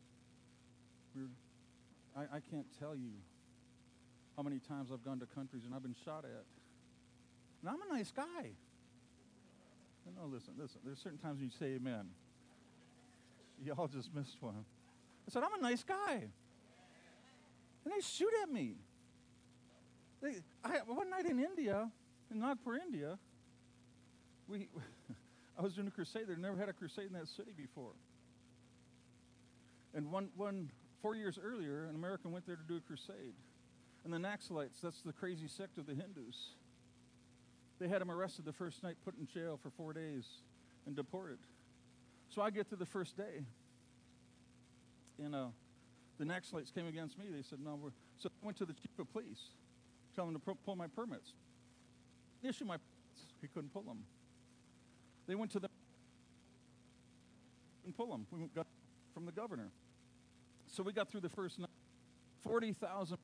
I, I can't tell you how many times I've gone to countries and I've been shot at. And I'm a nice guy. No, listen, listen. There's certain times when you say amen. Y'all just missed one. I said, I'm a nice guy. And they shoot at me. They, I, one night in India, in Nagpur, India, we, I was doing a crusade. They'd never had a crusade in that city before. And one, one, four years earlier, an American went there to do a crusade. And the Naxalites, that's the crazy sect of the Hindus, they had him arrested the first night, put in jail for four days, and deported. So I get to the first day, and uh, the Naxalites came against me. They said, no, we're... So I went to the chief of police, telling him to pro- pull my permits. They issued my permits. He couldn't pull them. They went to the... and pull them. We got from the governor. So we got through the first night. forty thousand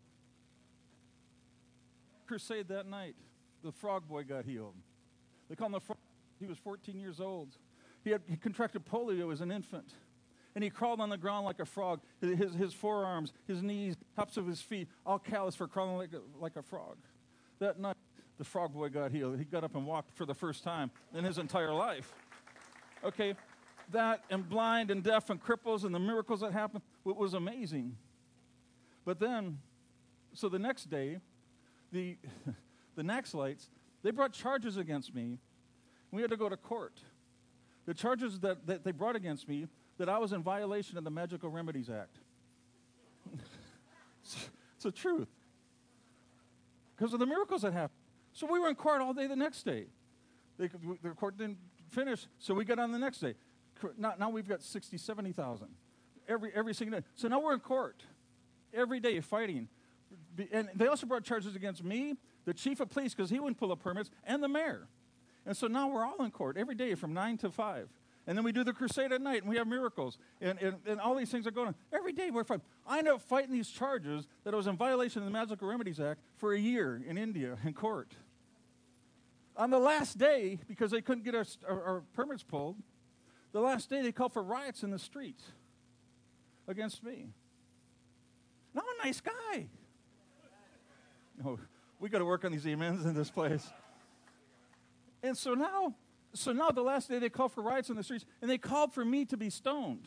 crusade that night. The frog boy got healed. They call him the frog. He was fourteen years old. He had he contracted polio as an infant. And he crawled on the ground like a frog. His, his forearms, his knees, tops of his feet, all callous for crawling like a, like a frog. That night, the frog boy got healed. He got up and walked for the first time in his entire life. Okay, that and blind and deaf and cripples and the miracles that happened, it was amazing. But then, so the next day, the, the Naxalites, they brought charges against me. We had to go to court. The charges that, that they brought against me, that I was in violation of the Magical Remedies Act. it's, it's the truth. Because of the miracles that happened. So we were in court all day the next day. They, the court didn't finish, so we got on the next day. Now, now we've got sixty, seventy thousand. Every, every single day. So now we're in court. Every day fighting. And they also brought charges against me, the chief of police, because he wouldn't pull up permits, and the mayor. And so now we're all in court every day from nine to five. And then we do the crusade at night, and we have miracles. And, and, and all these things are going on. Every day we're fighting. I ended up fighting these charges that I was in violation of the Magical Remedies Act for a year in India in court. On the last day, because they couldn't get our, our, our permits pulled, the last day they called for riots in the streets against me. And I'm a nice guy. No, we got to work on these amens in this place. And so now, so now the last day they called for riots in the streets, and they called for me to be stoned.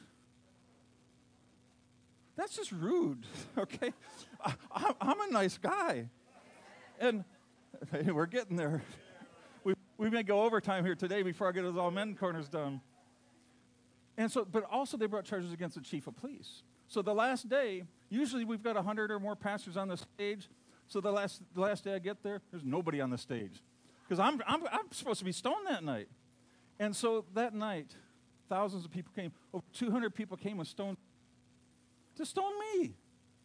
That's just rude, okay? I, I, I'm a nice guy. And hey, we're getting there. We, we may go overtime here today before I get those all men corners done. And so, but also they brought charges against the chief of police. So the last day, usually we've got one hundred or more pastors on the stage. So the last the last day I get there, there's nobody on the stage. Because I'm, I'm, I'm supposed to be stoned that night. And so that night, thousands of people came. Over two hundred people came with stones to stone me.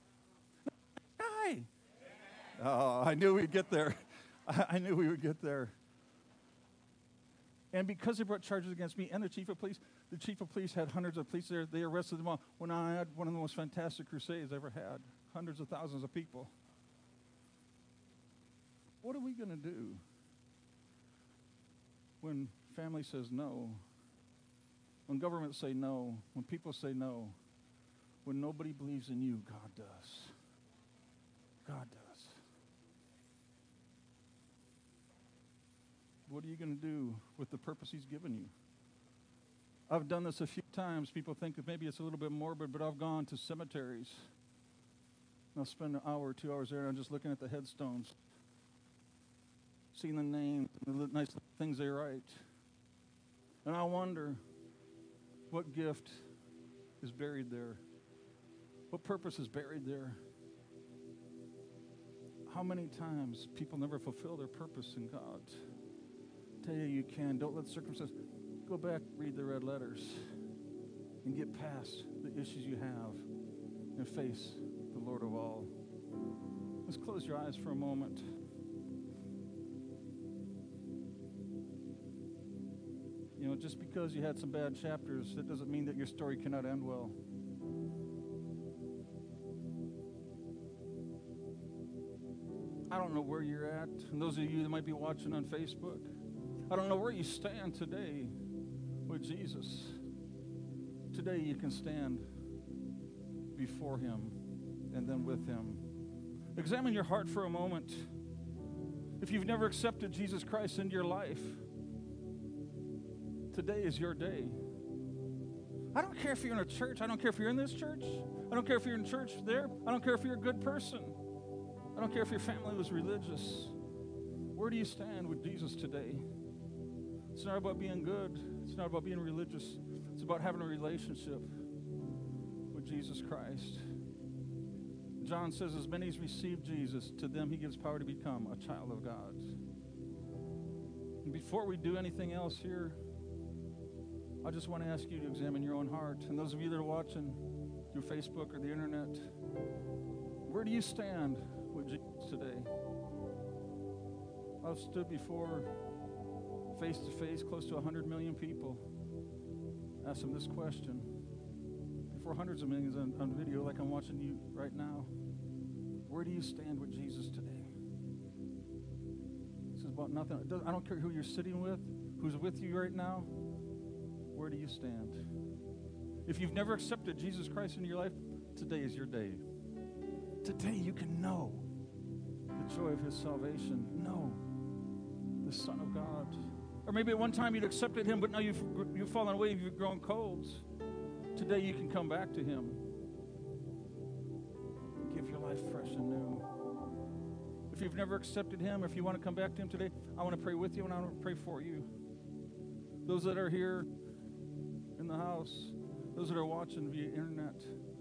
Guy. Oh, I knew we'd get there. I, I knew we would get there. And because they brought charges against me and the chief of police, the chief of police had hundreds of police there. They arrested them all. When I had one of the most fantastic crusades I ever had, hundreds of thousands of people. What are we going to do when family says no, when governments say no, when people say no, when nobody believes in you? God does. God does. What are you going to do with the purpose he's given you? I've done this a few times. People think that maybe it's a little bit morbid, but I've gone to cemeteries. And I'll spend an hour or two hours there, and I'm just looking at the headstones, seeing the names, the nice things they write. And I wonder what gift is buried there. What purpose is buried there? How many times people never fulfill their purpose in God? Tell you you can. Don't let circumstances. Go back, read the red letters, and get past the issues you have and face the Lord of all. Let's close your eyes for a moment. You know, just because you had some bad chapters, that doesn't mean that your story cannot end well. I don't know where you're at, and those of you that might be watching on Facebook, I don't know where you stand today with Jesus. Today you can stand before him and then with him. Examine your heart for a moment. If you've never accepted Jesus Christ into your life, today is your day. I don't care if you're in a church. I don't care if you're in this church. I don't care if you're in church there. I don't care if you're a good person. I don't care if your family was religious. Where do you stand with Jesus today? It's not about being good. It's not about being religious. It's about having a relationship with Jesus Christ. John says, as many as receive Jesus, to them he gives power to become a child of God. And before we do anything else here, I just want to ask you to examine your own heart. And those of you that are watching through Facebook or the internet, where do you stand with Jesus today? I've stood before face to face, close to one hundred million people. Ask them this question. Before hundreds of millions on, on video, like I'm watching you right now. Where do you stand with Jesus today? This is about nothing. It doesn't, I don't care who you're sitting with, who's with you right now. Where do you stand? If you've never accepted Jesus Christ into your life, today is your day. Today you can know the joy of his salvation. Know the Son of God. Or maybe at one time you'd accepted him, but now you've, you've fallen away, you've grown cold. Today you can come back to him. Give your life fresh and new. If you've never accepted him, if you want to come back to him today, I want to pray with you and I want to pray for you. Those that are here in the house, those that are watching via internet,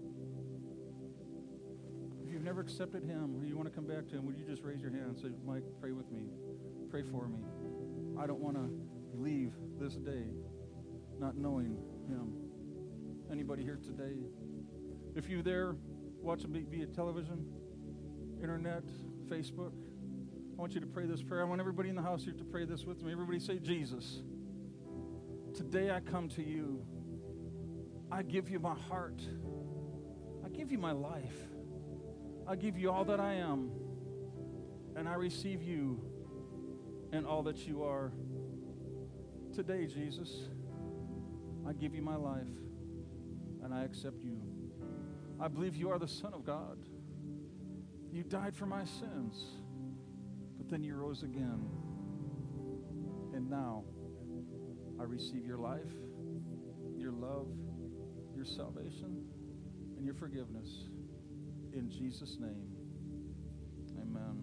if you've never accepted him or you want to come back to him, would you just raise your hand and say, Mike, pray with me. Pray for me. I don't want to leave this day not knowing him. Anybody here today? If you're there watching via television, internet, Facebook, I want you to pray this prayer. I want everybody in the house here to pray this with me. Everybody say Jesus. Today I come to you. I give you my heart. I give you my life. I give you all that I am. And I receive you and all that you are. Today, Jesus, I give you my life and I accept you. I believe you are the Son of God. You died for my sins, but then you rose again. And now I receive your life, your love, your salvation, and your forgiveness. In Jesus' name, amen.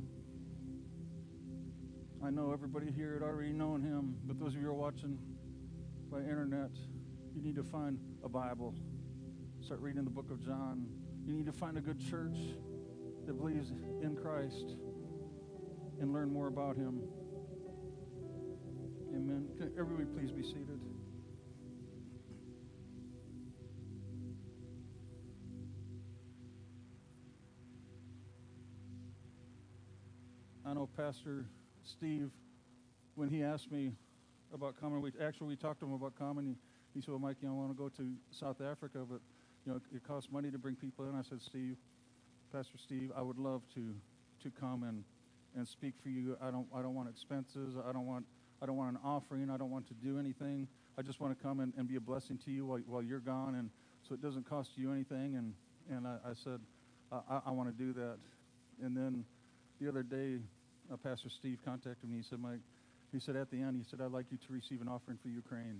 I know everybody here had already known him, but those of you who are watching by internet, you need to find a Bible. Start reading the book of John. You need to find a good church that believes in Christ and learn more about him. Amen. Can everybody please be seated? I know Pastor Steve, when he asked me about coming, we actually we talked to him about coming. He, he said, "Well, Mike, you know, I want to go to South Africa, but you know, it costs money to bring people in." I said, "Steve, Pastor Steve, I would love to to come and and speak for you. I don't I don't want expenses. I don't want I don't want an offering. I don't want to do anything. I just want to come and, and be a blessing to you while while you're gone, and so it doesn't cost you anything." And and I, I said, I, I want to do that. And then the other day, uh, Pastor Steve contacted me. He said, "Mike," he said at the end, he said, "I'd like you to receive an offering for Ukraine."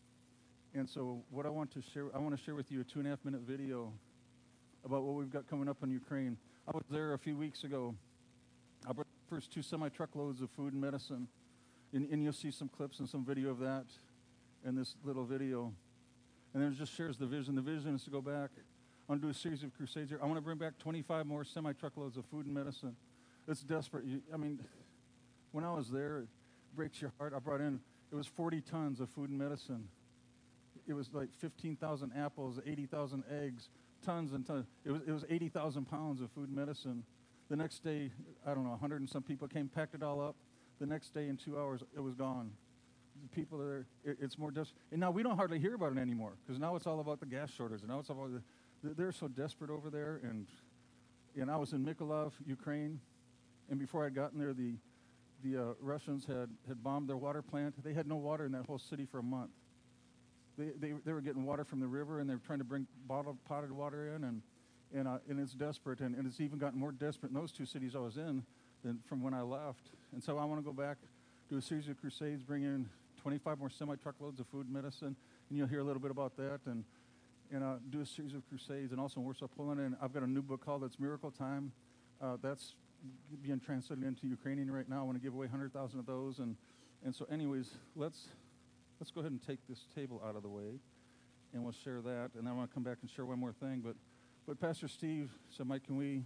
And so what I want to share, I want to share with you a two and a half minute video about what we've got coming up in Ukraine. I was there a few weeks ago. I brought the first two semi-truckloads of food and medicine. And, and you'll see some clips and some video of that in this little video. And then it just shares the vision. The vision is to go back. I want to do a series of crusades here. I want to bring back twenty-five more semi-truckloads of food and medicine. It's desperate. You, I mean, when I was there, it breaks your heart. I brought in, it was forty tons of food and medicine. It was like fifteen thousand apples, eighty thousand eggs, tons and tons. It was, it was eighty thousand pounds of food and medicine. The next day, I don't know, a hundred and some people came, packed it all up. The next day, in two hours, it was gone. The people are there, it, it's more desperate. And now we don't hardly hear about it anymore, because now it's all about the gas shortage. And now it's all about the, they're so desperate over there. And and I was in Mykolaiv, Ukraine, and before I'd gotten there, the the uh, Russians had, had bombed their water plant. They had no water in that whole city for a month. They, they they were getting water from the river, and they were trying to bring bottled potted water in, and and uh, and it's desperate, and, and it's even gotten more desperate in those two cities I was in than from when I left. And so I want to go back, do a series of crusades, bring in twenty-five more semi-truckloads of food and medicine, and you'll hear a little bit about that, and and uh, do a series of crusades, and also in Warsaw, Poland. And I've got a new book called "It's Miracle Time." Uh, that's being translated into Ukrainian right now. I want to give away one hundred thousand of those, and and so anyways, let's. Let's go ahead and take this table out of the way, and we'll share that. And then I want to come back and share one more thing. But, but Pastor Steve said, "Mike, can we,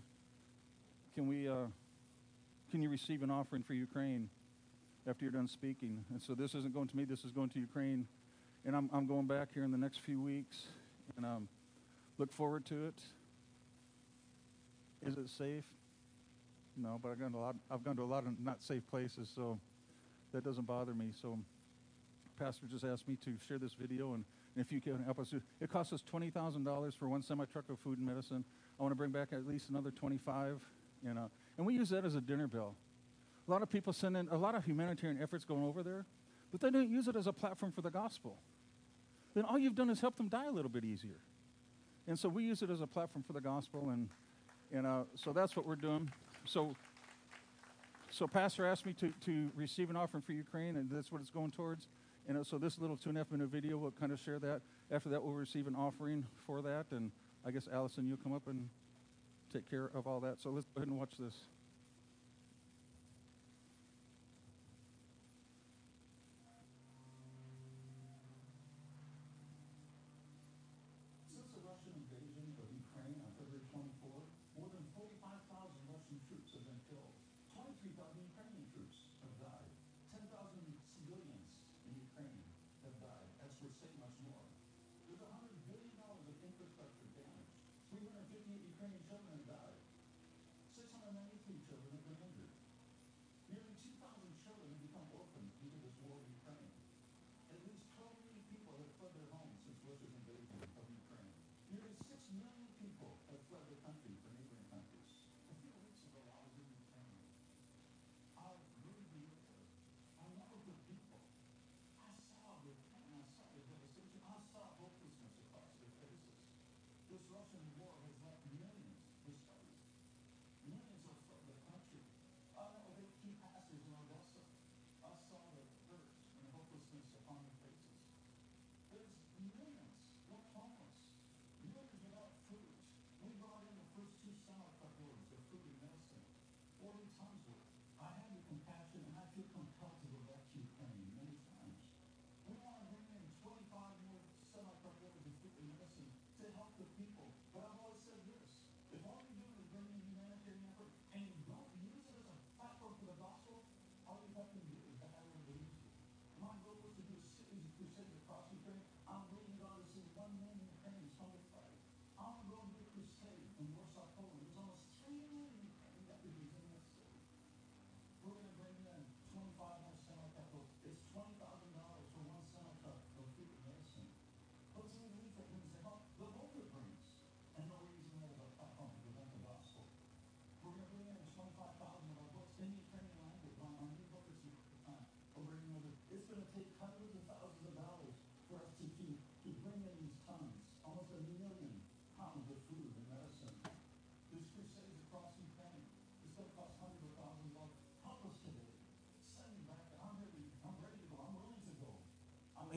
can we, uh, can you receive an offering for Ukraine after you're done speaking?" And so this isn't going to me. This is going to Ukraine, and I'm I'm going back here in the next few weeks, and um, look forward to it. Is it safe? No, but I've gone to a lot. I've gone to a lot of not safe places, so that doesn't bother me. So. Pastor just asked me to share this video, and, and if you can help us, it costs us twenty thousand dollars for one semi-truck of food and medicine. I want to bring back at least another twenty-five, and, uh, and we use that as a dinner bill. A lot of people send in, a lot of humanitarian efforts going over there, but they don't use it as a platform for the gospel. Then all you've done is help them die a little bit easier. And so we use it as a platform for the gospel, and, and uh, so that's what we're doing. So so Pastor asked me to, to receive an offering for Ukraine, and that's what it's going towards. And so this little two and a half minute video will kind of share that. After that, we'll receive an offering for that. And I guess, Allison, you'll come up and take care of all that. So let's go ahead and watch this. Since the Russian invasion of Ukraine on February twenty-fourth, more than forty-five thousand Russian troops have been killed. twenty-three thousand Ukrainian troops have died. ten thousand civilians in Ukraine have died. Experts say much more. There's one hundred billion dollars of infrastructure damage. three hundred fifty-eight Ukrainian children have died. six hundred ninety-three children have been injured. Nearly two thousand children have become orphans due to this war in Ukraine. At least twelve million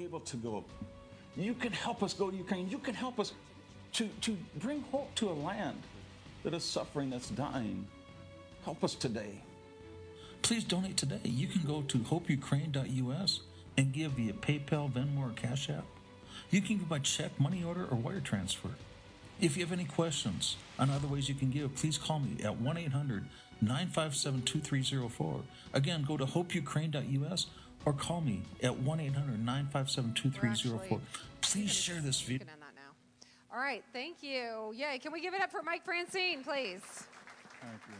able to go. You can help us go to Ukraine. You can help us to, to bring hope to a land that is suffering, that's dying. Help us today. Please donate today. You can go to hope ukraine dot U S and give via PayPal, Venmo, or Cash App. You can give by check, money order, or wire transfer. If you have any questions on other ways you can give, please call me at one eight hundred nine five seven two three zero four. Again, go to hope ukraine dot U S or call me at one eight hundred nine five seven two three zero four. Please share this video. You can end that now. All right, thank you. Yay, can we give it up for Mike Francine, please? Thank you.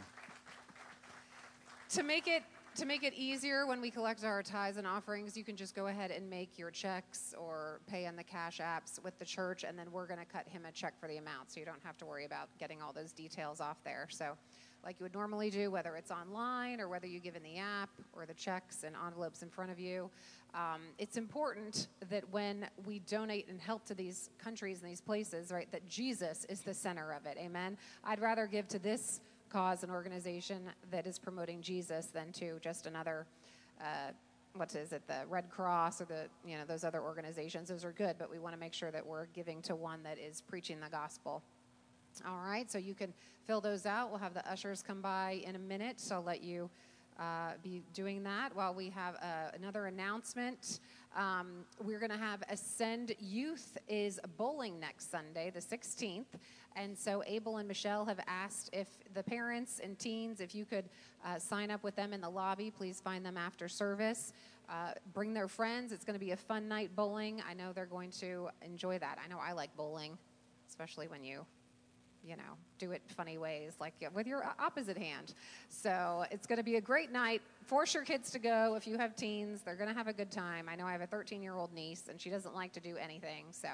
To make it to make it easier when we collect our tithes and offerings, you can just go ahead and make your checks or pay on the cash apps with the church, and then we're going to cut him a check for the amount, so you don't have to worry about getting all those details off there. So like you would normally do, whether it's online or whether you give in the app or the checks and envelopes in front of you, um, it's important that when we donate and help to these countries and these places, right, that Jesus is the center of it. Amen. I'd rather give to this cause an organization that is promoting Jesus than to just another, uh, what is it, the Red Cross or the, you know, those other organizations. Those are good, but we want to make sure that we're giving to one that is preaching the gospel. All right, so you can fill those out. We'll have the ushers come by in a minute, so I'll let you uh, be doing that while we have uh, another announcement. Um, we're going to have Ascend Youth is bowling next Sunday, the sixteenth. And so Abel and Michelle have asked if the parents and teens, if you could uh, sign up with them in the lobby, please find them after service. Uh, bring their friends. It's going to be a fun night bowling. I know they're going to enjoy that. I know I like bowling, especially when you, you know, do it funny ways, like with your opposite hand. So it's going to be a great night. Force your kids to go. If you have teens, they're going to have a good time. I know I have a thirteen-year-old niece, and she doesn't like to do anything. So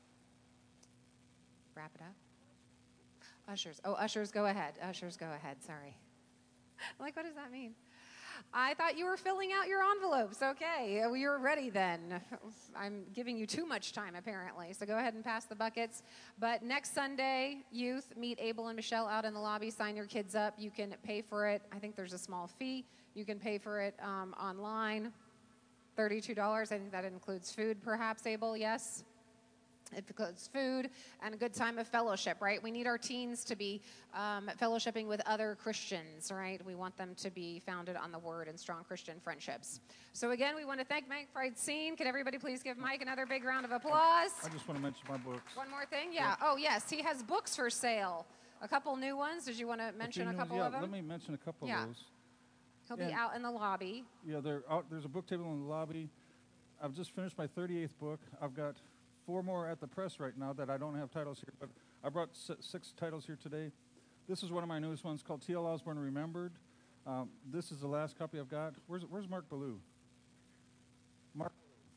wrap it up. Ushers. Oh, ushers, go ahead. Ushers, go ahead. Sorry. Like, what does that mean? I thought you were filling out your envelopes. Okay, you're ready then. I'm giving you too much time, apparently. So go ahead and pass the buckets. But next Sunday, youth, meet Abel and Michelle out in the lobby. Sign your kids up. You can pay for it. I think there's a small fee. You can pay for it um, online, thirty-two dollars. I think that includes food, perhaps, Abel, yes? It includes food and a good time of fellowship, right? We need our teens to be um, fellowshipping with other Christians, right? We want them to be founded on the Word and strong Christian friendships. So again, we want to thank Mike Francine. Can everybody please give Mike another big round of applause? I just want to mention my books. One more thing? Yeah. Oh, yes. He has books for sale. A couple new ones. Did you want to mention a couple yeah, of them? Let me mention a couple yeah. of those. He'll and, be out in the lobby. Yeah, out, there's a book table in the lobby. I've just finished my thirty-eighth book. I've got four more at the press right now that I don't have titles here, but I brought six titles here today. This is one of my newest ones called T L Osborne Remembered. Um, this is the last copy I've got. Where's, where's Mark Ballou? Mark,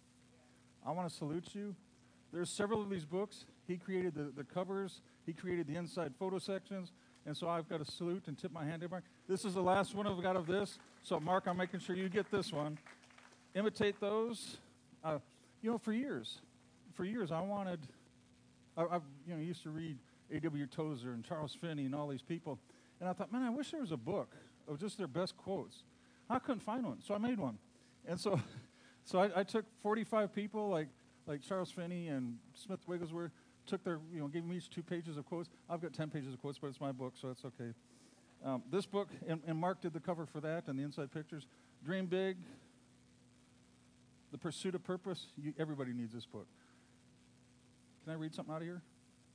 I want to salute you. There's several of these books. He created the, the covers. He created the inside photo sections. And so I've got to salute and tip my hand to Mark. This is the last one I've got of this. So, Mark, I'm making sure you get this one. Imitate those. Uh, you know, for years, For years, I wanted, I, I you know, used to read A W Tozer and Charles Finney and all these people, and I thought, man, I wish there was a book of just their best quotes. I couldn't find one, so I made one. And so so I, I took forty-five people like like Charles Finney and Smith Wigglesworth, took their, you know, gave them each two pages of quotes. I've got ten pages of quotes, but it's my book, so it's okay. Um, this book, and, and Mark did the cover for that and the inside pictures. Dream Big, The Pursuit of Purpose. You, everybody needs this book. Can I read something out of here?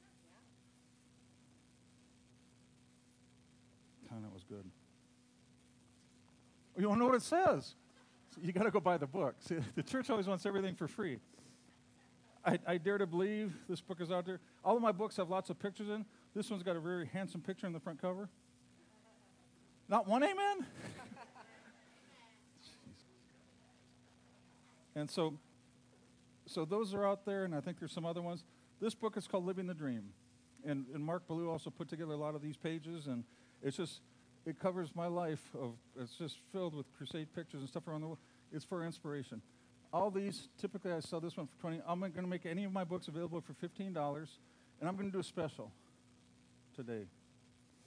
Yeah. Oh, that was good. You don't know what it says. So you got to go buy the book. See, the church always wants everything for free. I, I dare to believe this book is out there. All of my books have lots of pictures in. This one's got a very handsome picture in the front cover. Not one amen? And so, so those are out there, and I think there's some other ones. This book is called Living the Dream. And, and Mark Ballou also put together a lot of these pages, and it's just, it covers my life of, it's just filled with crusade pictures and stuff around the world. It's for inspiration. All these, typically I sell this one for twenty dollars. I'm going to make any of my books available for fifteen dollars, and I'm going to do a special today,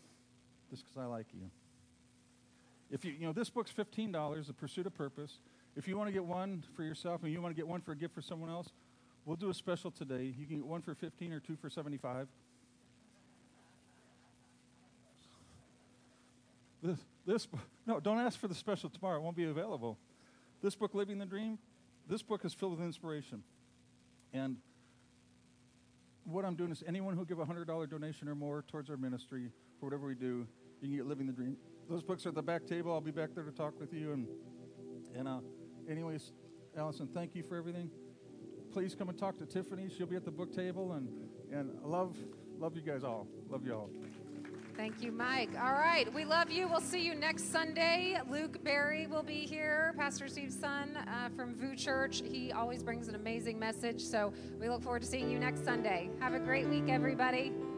just because I like you. If you, you know, this book's fifteen dollars, The Pursuit of Purpose, If you want to get one for yourself and you want to get one for a gift for someone else, we'll do a special today. You can get one for fifteen or two for seventy-five. This, this, no, don't ask for the special tomorrow. It won't be available. This book, Living the Dream, this book is filled with inspiration. And what I'm doing is anyone who'll give a one hundred dollars donation or more towards our ministry for whatever we do, you can get Living the Dream. Those books are at the back table. I'll be back there to talk with you. And, and uh, anyways, Allison, thank you for everything. Please come and talk to Tiffany. She'll be at the book table. And, and I love, love you guys all. Love you all. Thank you, Mike. All right. We love you. We'll see you next Sunday. Luke Berry will be here, Pastor Steve's son uh, from V U Church. He always brings an amazing message. So we look forward to seeing you next Sunday. Have a great week, everybody.